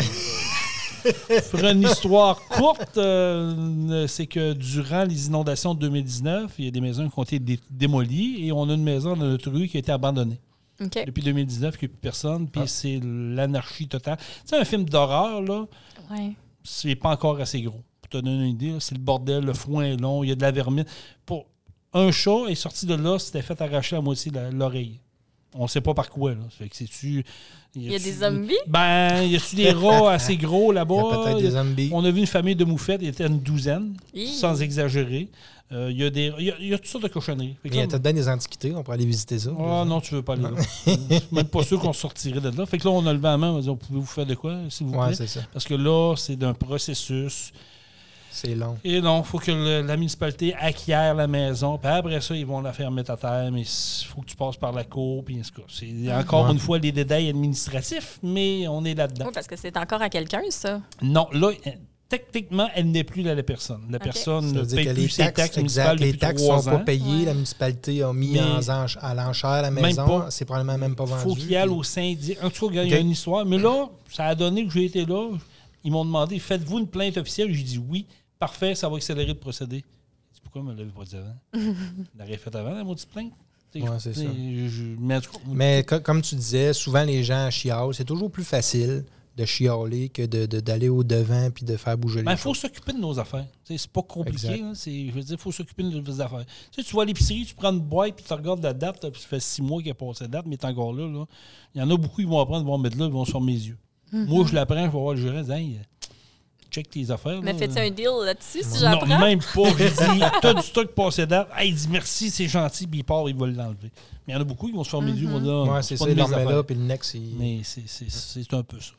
pour une histoire courte, c'est que durant les inondations de 2019, il y a des maisons qui ont été démolies et on a une maison dans notre rue qui a été abandonnée. Okay. Depuis 2019, il n'y a plus personne, puis c'est l'anarchie totale. Tu sais, un film d'horreur, là, c'est pas encore assez gros. Pour te donner une idée, là, c'est le bordel, le foin est long, il y a de la vermine. Un chat est sorti de là, s'était fait arracher à moitié l'oreille. On ne sait pas par quoi. Là. Fait que il y a des zombies? Ben, il y a-tu des rats assez gros là-bas? Il y a peut-être des zombies. On a vu une famille de moufettes, il y était une 12aine, sans exagérer. Il y a toutes sortes de cochonneries. Il y a peut-être bien des antiquités, on pourrait aller visiter ça. Ah non, tu veux pas aller là. Même pas sûr qu'on sortirait de là. Fait que là, on a levé la main, on a dit, pouvez-vous faire de quoi, s'il vous plaît? Ouais, c'est ça. Parce que là, c'est d'un processus. C'est long. Et non, il faut que la municipalité acquiert la maison. Puis après ça, ils vont la faire mettre à terre. Mais il faut que tu passes par la cour. Puis c'est encore une fois les détails administratifs, mais on est là-dedans. Oui, parce que c'est encore à quelqu'un, ça. Non, là, techniquement, elle n'est plus la personne. La personne ne paye plus ses taxes municipales depuis 3 ans. Les taxes ne sont pas payées. La municipalité a mis à l'enchère la maison. C'est probablement même pas vendu. Il faut qu'il y aille au syndic. En tout cas, il y a une histoire. Mais là, ça a donné que j'ai été là. Ils m'ont demandé, faites-vous une plainte officielle? J'ai dit oui. Parfait, ça va accélérer le procédé. Pourquoi on ne l'avait pas dit avant? On l'aurait fait avant, la maudite plainte. Oui, c'est ça. Mais comme tu disais, souvent les gens chialent. C'est toujours plus facile de chialer que d'aller au-devant puis de faire bouger les choses. Il faut s'occuper de nos affaires. C'est pas compliqué. Hein, je veux dire, il faut s'occuper de nos affaires. Tu vas à l'épicerie, tu prends une boîte puis tu regardes la date, puis ça fait 6 mois qu'il a passé la date, mais tu es encore là. Il y en a beaucoup qui vont apprendre, vont mettre là, ils vont se fermer les yeux. Moi, je l'apprends, je vais voir le gérant, hey, check tes affaires. Mais fais-tu un deal là-dessus si non, j'apprends? Non, même pas. J'ai dit, t'as du stock passé date. Hey, il dit merci, c'est gentil, puis il part, il va l'enlever. Mais il y en a beaucoup qui vont se fermer les yeux, vont dire, c'est ça, il leur met là, puis le next, Mais c'est un peu ça.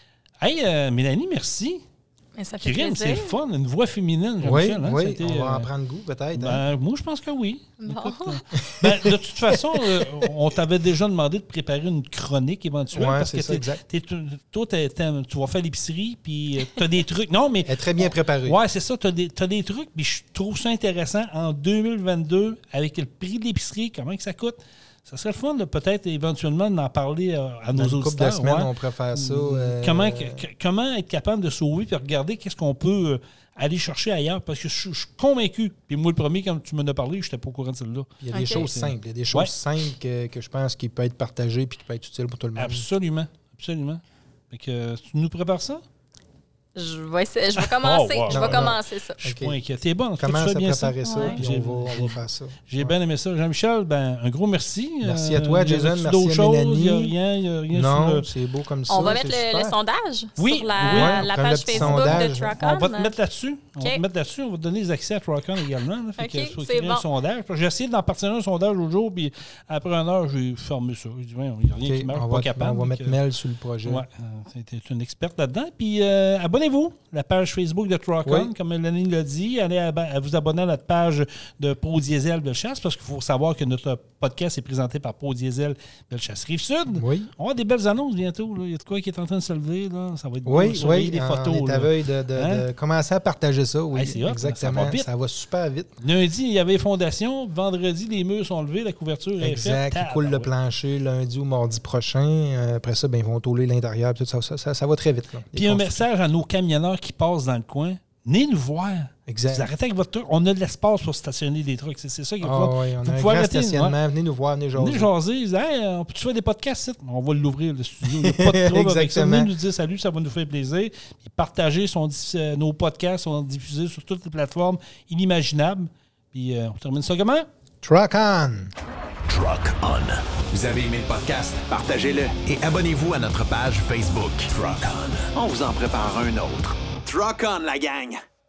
Hey, Mélanie, merci. Mais ça fait plaisir. C'est le fun, une voix féminine, Jean-Michel. Oui, on va en prendre goût peut-être. Moi, je pense que oui. Bon. Écoute, de toute façon, on t'avait déjà demandé de préparer une chronique éventuelle. Oui, parce c'est que ça, exact. Toi, tu vas faire l'épicerie, puis tu as des trucs. Non, mais elle est très bien préparée. Oui, c'est ça. Tu as des trucs, puis je trouve ça intéressant. En 2022, avec le prix de l'épicerie, comment que ça coûte? Ça serait le fun de peut-être éventuellement d'en parler à nos auditeurs. Une couple de semaines, on pourrait faire ça. Comment être capable de sauver et regarder qu'est-ce qu'on peut aller chercher ailleurs? Parce que je suis convaincu. Puis moi, le premier, quand tu m'en as parlé, je n'étais pas au courant de celle-là. Il y a des choses simples. Il y a des choses simples que je pense qui peuvent être partagées et qui peuvent être utiles pour tout le monde. Absolument. Absolument. Fait que, tu nous prépares ça? Je vais commencer. Je vais commencer ça. Je suis pas inquiet. T'es bonne. Commence à préparer ça, puis on va faire ça. J'ai bien aimé ça. Jean-Michel, un gros merci. Merci à toi, Jason. Merci à Mélanie. Il n'y a rien non, c'est beau comme ça. On va mettre le sondage sur la page Facebook sondage. de Truck-On. On va te mettre là-dessus. On va te donner les accès à Truck-On également. OK, c'est bon. Un sondage. J'ai essayé d'en partir un sondage au jour, puis après 1 heure, j'ai fermé ça. J'ai dit, il n'y a rien qui marche, pas capable. On va mettre Mel sur le projet. Oui, tu es une experte là-dedans. Puis abonnez-vous la page Facebook de Truck-On, comme Mélanie l'a dit. Allez à vous abonner à notre page de Pro Diesel Bellechasse, parce qu'il faut savoir que notre podcast est présenté par Pro Diesel Bellechasse Rive-Sud. Oui. On va avoir des belles annonces bientôt. Là. Il y a de quoi qui est en train de se lever. Là. Ça va être beau. Surveiller des photos. On est à veille de commencer à partager ça. Oui, c'est hot, exactement. Ça va super vite. Lundi, il y avait les fondations. Vendredi, les murs sont levés. La couverture est faite. Exact. Ils coulent le plancher lundi ou mardi prochain. Après ça, ils vont tôler l'intérieur. Tout ça va très vite. Là, puis un message à nos camionneurs qui passent dans le coin. Venez nous voir. Exact. Vous arrêtez avec votre truc. On a de l'espace pour stationner des trucks. C'est ça qu'il faut. Oui, on a un grand stationnement. Venez nous voir, venez jaser. Venez jaser. Hey, on peut-tu faire des podcasts? On va l'ouvrir, le studio. Il n'y a pas de trouble avec ça. Venez nous dire salut, ça va nous faire plaisir. Puis partager nos podcasts sont diffusés sur toutes les plateformes inimaginables. Puis on termine ça comment? Truck-On! Truck-On. Vous avez aimé le podcast? Partagez-le et abonnez-vous à notre page Facebook. Truck-On. On vous en prépare un autre. Truck-On, la gang!